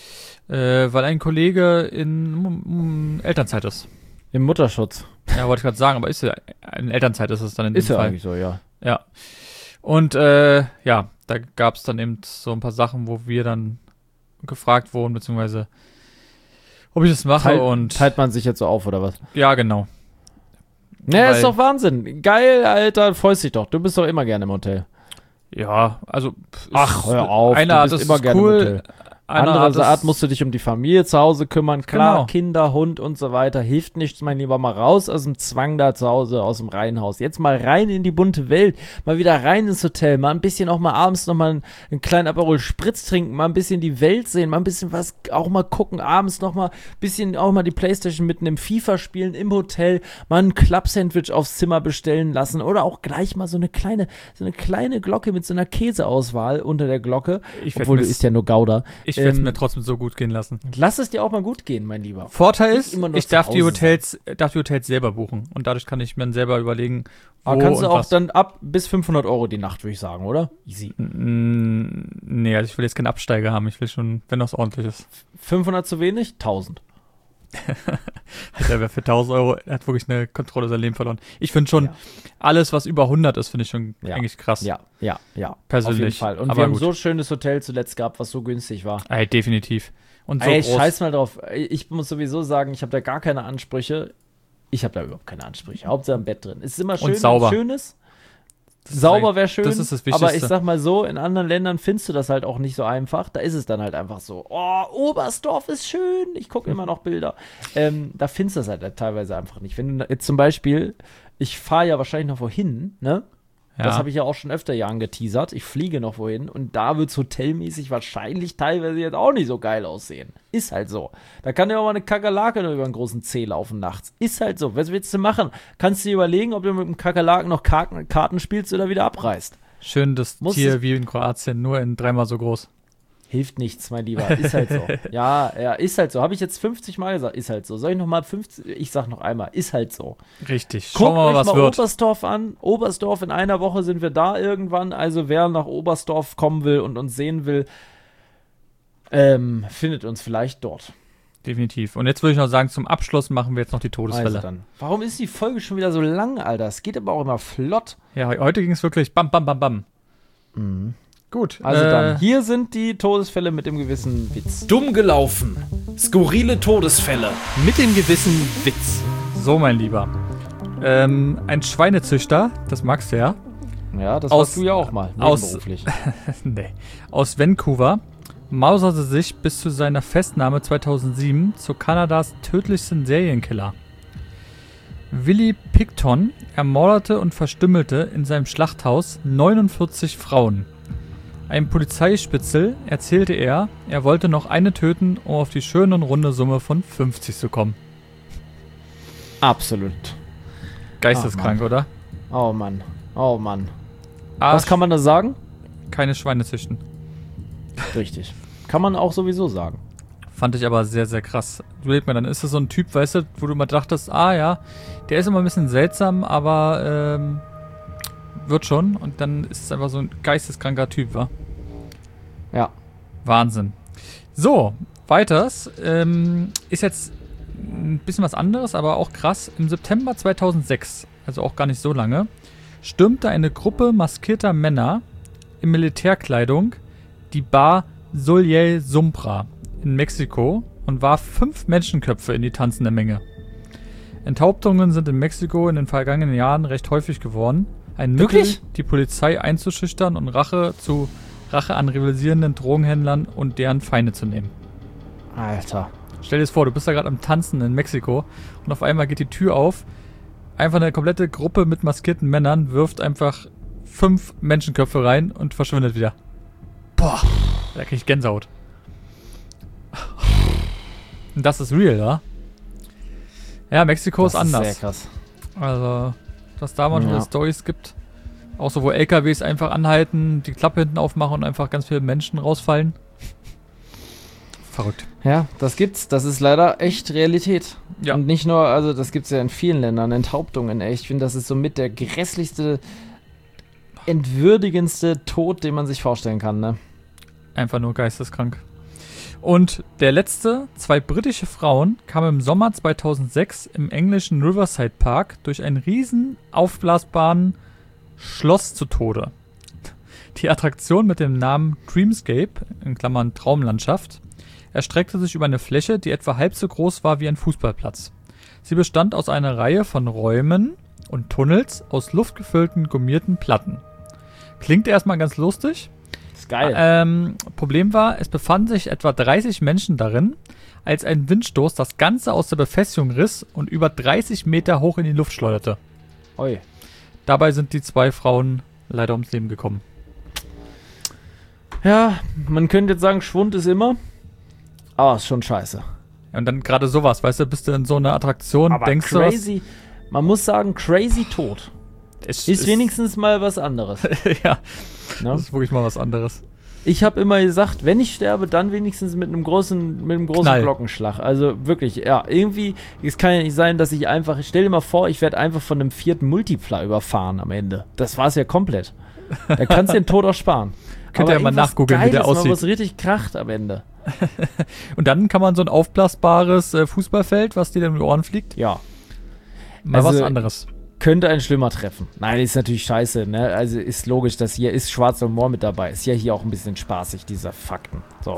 Äh, weil ein Kollege in mm, Elternzeit ist. Im Mutterschutz. Ja, wollte ich gerade sagen, aber ist ja in Elternzeit ist es dann in Ist dem ja Fall. eigentlich so, ja. Ja. Und äh, ja, da gab es dann eben so ein paar Sachen, wo wir dann gefragt wurden, beziehungsweise ob ich das mache Teilt, und teilt man sich jetzt so auf, oder was? ja, genau. Ne, Weil- ist doch Wahnsinn. Geil, Alter, freust dich doch. Du bist doch immer gerne im Hotel. Ja, also pff, Ach, ist- hör auf, Einer du Art bist ist immer es gerne im cool, Hotel. einer Andere Art, Art ist- musst du dich um die Familie zu Hause kümmern. Klar, Genau. Kinder, Hund und so weiter. Hilft nichts, mein Lieber. Mal raus aus dem Zwang da zu Hause, aus dem Reihenhaus. Jetzt mal rein in die bunte Welt. Mal wieder rein ins Hotel. Mal ein bisschen auch mal abends noch mal einen, einen kleinen Aperol Spritz trinken. Mal ein bisschen die Welt sehen. Mal ein bisschen was auch mal gucken. Abends noch mal ein bisschen auch mal die Playstation mitten im FIFA spielen im Hotel. Mal ein Club-Sandwich aufs Zimmer bestellen lassen. Oder auch gleich mal so eine kleine, so eine kleine Glocke mit so einer Käseauswahl unter der Glocke. Ich werd Obwohl, du mir's- isst ja nur Gouda. ich werde es ähm, mir trotzdem so gut gehen lassen. Lass es dir auch mal gut gehen, mein Lieber. Vorteil Nicht ist, immer nur ich zu darf die Hause Hotels, darf die Hotels selber buchen und dadurch kann ich mir dann selber überlegen, wo Aber kannst und du auch was. dann ab bis fünfhundert Euro die Nacht, würde ich sagen, oder? Easy. Mm, nee, also ich will jetzt keinen Absteiger haben. Ich will schon, wenn das ordentlich ist. fünfhundert zu wenig? tausend. Der wäre für tausend Euro, er hat wirklich eine Kontrolle sein Leben verloren. Ich finde schon, Ja. alles, was über hundert ist, finde ich schon Ja. eigentlich krass. Ja, ja, ja. Persönlich. Auf jeden Fall. Und Aber wir haben gut. so ein schönes Hotel zuletzt gehabt, was so günstig war. Ey, definitiv. Und so Ey, groß. scheiß mal drauf. Ich muss sowieso sagen, ich habe da gar keine Ansprüche. Ich habe da überhaupt keine Ansprüche. Hauptsache im Bett drin. Es ist immer schön, Und sauber. schön ist. Sauber wäre schön, das ist das Wichtigste. aber ich sag mal so, in anderen Ländern findest du das halt auch nicht so einfach. Da ist es dann halt einfach so, oh, Oberstdorf ist schön, ich gucke immer noch Bilder. Ähm, da findest du das halt teilweise einfach nicht. Wenn du jetzt zum Beispiel, ich fahre ja wahrscheinlich noch wohin, ne? Ja. Das habe ich ja auch schon öfter ja angeteasert. Ich fliege noch wohin und da wird es hotelmäßig wahrscheinlich teilweise jetzt auch nicht so geil aussehen. Ist halt so. Da kann ja auch mal eine Kakerlake noch über einen großen Zeh laufen nachts. Ist halt so. Was willst du machen? Kannst du dir überlegen, ob du mit dem Kakerlaken noch Karten, Karten spielst oder wieder abreißt. Schön, das Muss Tier es- wie in Kroatien, nur in dreimal so groß. Hilft nichts, mein Lieber. Ist halt so. Ja, ja, ist halt so. Habe ich jetzt fünfzig Mal gesagt. Ist halt so. Soll ich noch mal fünfzig? Ich sag noch einmal. Ist halt so. Richtig. Guckt Schauen wir mal, euch was mal wird. Oberstdorf an. Oberstdorf, in einer Woche sind wir da irgendwann. Also wer nach Oberstdorf kommen will und uns sehen will, ähm, findet uns vielleicht dort. Definitiv. Und jetzt würde ich noch sagen, zum Abschluss machen wir jetzt noch die Todesfälle. Also dann. Warum ist die Folge schon wieder so lang, Alter? Es geht aber auch immer flott. Ja, he- heute ging es wirklich bam, bam, bam, bam. Gut. Also äh, dann. Hier sind die Todesfälle mit dem gewissen Witz. Dumm gelaufen. Skurrile Todesfälle. Mit dem gewissen Witz. So, mein Lieber. Ähm, ein Schweinezüchter, das magst du ja. Ja, das Aus- warst du ja auch mal. aus- Nebenberuflich. nee. Aus Vancouver mauserte sich bis zu seiner Festnahme zweitausendsieben zu Kanadas tödlichsten Serienkiller. Willie Picton ermordete und verstümmelte in seinem Schlachthaus neunundvierzig Frauen. Einem Polizeispitzel erzählte er, er wollte noch eine töten, um auf die schöne und runde Summe von fünfzig zu kommen. Absolut. Geisteskrank, Ach, oder? Oh Mann. Oh Mann. Ah, Was kann man da sagen? keine Schweine züchten. Richtig. Kann man auch sowieso sagen. Fand ich aber sehr, sehr krass. Überleg mal, dann ist das so ein Typ, weißt du, wo du mal dachtest, ah ja, der ist immer ein bisschen seltsam, aber ähm, wird schon. Und dann ist es einfach so ein geisteskranker Typ, wa? Ja. Wahnsinn. So, weiters. Ähm, ist jetzt ein bisschen was anderes, aber auch krass. Im September zweitausendsechs, also auch gar nicht so lange, stürmte eine Gruppe maskierter Männer in Militärkleidung die Bar Soleil Sombra in Mexiko und warf fünf Menschenköpfe in die tanzende Menge. Enthauptungen sind in Mexiko in den vergangenen Jahren recht häufig geworden. Ein Wirklich? Mittel, die Polizei einzuschüchtern und Rache zu Rache an rivalisierenden Drogenhändlern und deren Feinde zu nehmen. Alter. Stell dir das vor, du bist da gerade am Tanzen in Mexiko und auf einmal geht die Tür auf. Einfach eine komplette Gruppe mit maskierten Männern wirft einfach fünf Menschenköpfe rein und verschwindet wieder. Boah, da krieg ich Gänsehaut. Und das ist real, ja? Ja, Mexiko ist Das anders. Sehr krass. Also, dass da manchmal Ja. Storys gibt. Auch so, wo L K Ws einfach anhalten, die Klappe hinten aufmachen und einfach ganz viele Menschen rausfallen. Verrückt. Ja, das gibt's. Das ist leider echt Realität. Ja. Und nicht nur, also das gibt's ja in vielen Ländern, Enthauptungen, ey. Ich finde, das ist somit der grässlichste, entwürdigendste Tod, den man sich vorstellen kann, ne? Einfach nur geisteskrank. Und der letzte, zwei britische Frauen kamen im Sommer zweitausendsechs im englischen Riverside Park durch einen riesen aufblasbaren Schloss zu Tode. Die Attraktion mit dem Namen Dreamscape, in Klammern Traumlandschaft, erstreckte sich über eine Fläche, die etwa halb so groß war wie ein Fußballplatz. Sie bestand aus einer Reihe von Räumen und Tunnels aus luftgefüllten, gummierten Platten. Klingt erstmal ganz lustig. Ist geil. Ähm, Problem war, es befanden sich etwa dreißig Menschen darin, als ein Windstoß das Ganze aus der Befestigung riss und über dreißig Meter hoch in die Luft schleuderte. Oi. Dabei sind die zwei Frauen leider ums Leben gekommen. Ja, man könnte jetzt sagen, Schwund ist immer. Aber ist schon scheiße. Ja, und dann gerade sowas, weißt du, bist du in so einer Attraktion, Aber denkst crazy, man muss sagen, crazy tot. du was, es Ist wenigstens mal was anderes. ja, Ne? das ist wirklich mal was anderes. Ich habe immer gesagt, wenn ich sterbe, dann wenigstens mit einem großen, mit einem großen Knall. Glockenschlag. Also wirklich, ja, irgendwie, es kann ja nicht sein, dass ich einfach, stell dir mal vor, ich werde einfach von einem vierten Multipler überfahren am Ende. Das war's ja komplett. Da kannst du den Tod auch sparen. Könnt ihr ja mal irgendwas nachgoogeln, wie der Geiles, mal, aussieht. was richtig kracht am Ende. Und dann kann man so ein aufblasbares äh, Fußballfeld, was dir dann um die Ohren fliegt, Ja, mal Also, was anderes. könnte ein schlimmer treffen. Nein, ist natürlich scheiße, ne? Also ist logisch, dass hier ist schwarzer Humor mit dabei. Ist ja hier auch ein bisschen spaßig, dieser Fakten. So.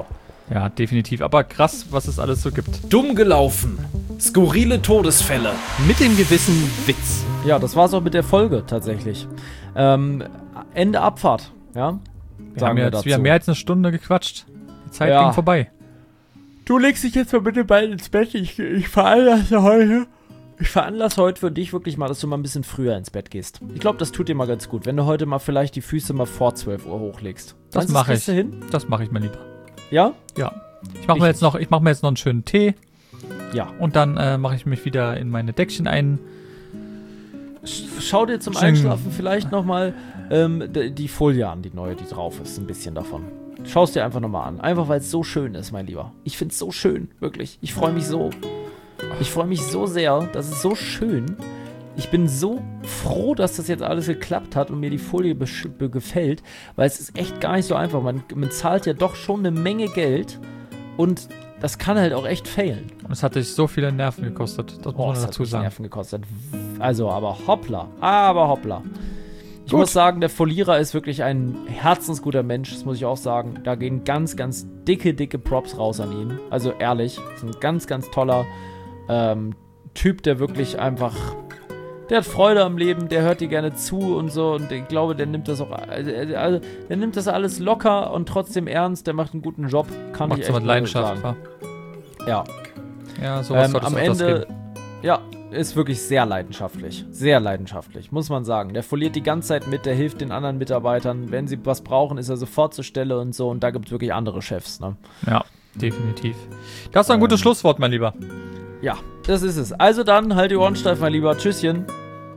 Ja, definitiv. Aber krass, was es alles so gibt. Dumm gelaufen. Skurrile Todesfälle. Mit dem gewissen Witz. Ja, das war's auch mit der Folge tatsächlich. Ähm, Ende Abfahrt, ja? Wir haben jetzt wieder mehr als eine Stunde gequatscht. Die Zeit Ja. ging vorbei. Du legst dich jetzt mal bitte bald ins Bett. Ich, ich veranlasse heute. Ich veranlasse heute für dich wirklich mal, dass du mal ein bisschen früher ins Bett gehst. Ich glaube, das tut dir mal ganz gut, wenn du heute mal vielleicht die Füße mal vor zwölf Uhr hochlegst. Das Meinst du, mache ich. kriegst du hin? Das mache ich mal lieber. Ja? Ja. Ich mache mir jetzt noch, ich mache mir jetzt noch einen schönen Tee Ja. und dann äh, mache ich mich wieder in meine Deckchen ein. Schau dir zum Schön. Einschlafen vielleicht nochmal ähm, d- die Folie an, die neue, die drauf ist. Ein bisschen davon. Schau es dir einfach nochmal an. Einfach, weil es so schön ist, mein Lieber. Ich finde es so schön, wirklich. Ich freue mich so. Ich freue mich so sehr. Das ist so schön. Ich bin so froh, dass das jetzt alles geklappt hat und mir die Folie besch- be- gefällt, weil es ist echt gar nicht so einfach. Man, man zahlt ja doch schon eine Menge Geld und das kann halt auch echt failen. Und es hat dich so viele Nerven gekostet. Das muss Boah, man das hat dazu mich sagen. Nerven gekostet. Also, aber hoppla. Aber hoppla. Ich Gut. muss sagen, der Folierer ist wirklich ein herzensguter Mensch, das muss ich auch sagen. Da gehen ganz, ganz dicke, dicke Props raus an ihn. Also ehrlich, ist ein ganz, ganz toller ähm, Typ, der wirklich einfach, der hat Freude am Leben, der hört dir gerne zu und so. Und ich glaube, der nimmt das auch, also, also, der nimmt das alles locker und trotzdem ernst. Der macht einen guten Job, kann Macht ich so echt mit nur Leidenschaft, sagen. wa? Ja. Ja, sowas Ähm, sollte es am öfters Ende, geben. ja, ist wirklich sehr leidenschaftlich. Sehr leidenschaftlich, muss man sagen. Der verliert die ganze Zeit mit, der hilft den anderen Mitarbeitern. Wenn sie was brauchen, ist er sofort zur Stelle und so. Und da gibt es wirklich andere Chefs, ne? Ja, definitiv. Das ist ein gutes Ähm. Schlusswort, mein Lieber. Ja, das ist es. Also dann, halt die Ohren steif, mein Lieber. Tschüsschen.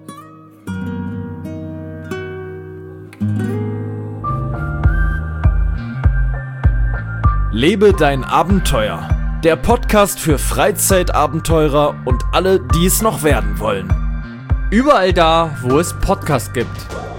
Lebe dein Abenteuer. Der Podcast für Freizeitabenteurer und alle, die es noch werden wollen. Überall da, wo es Podcasts gibt.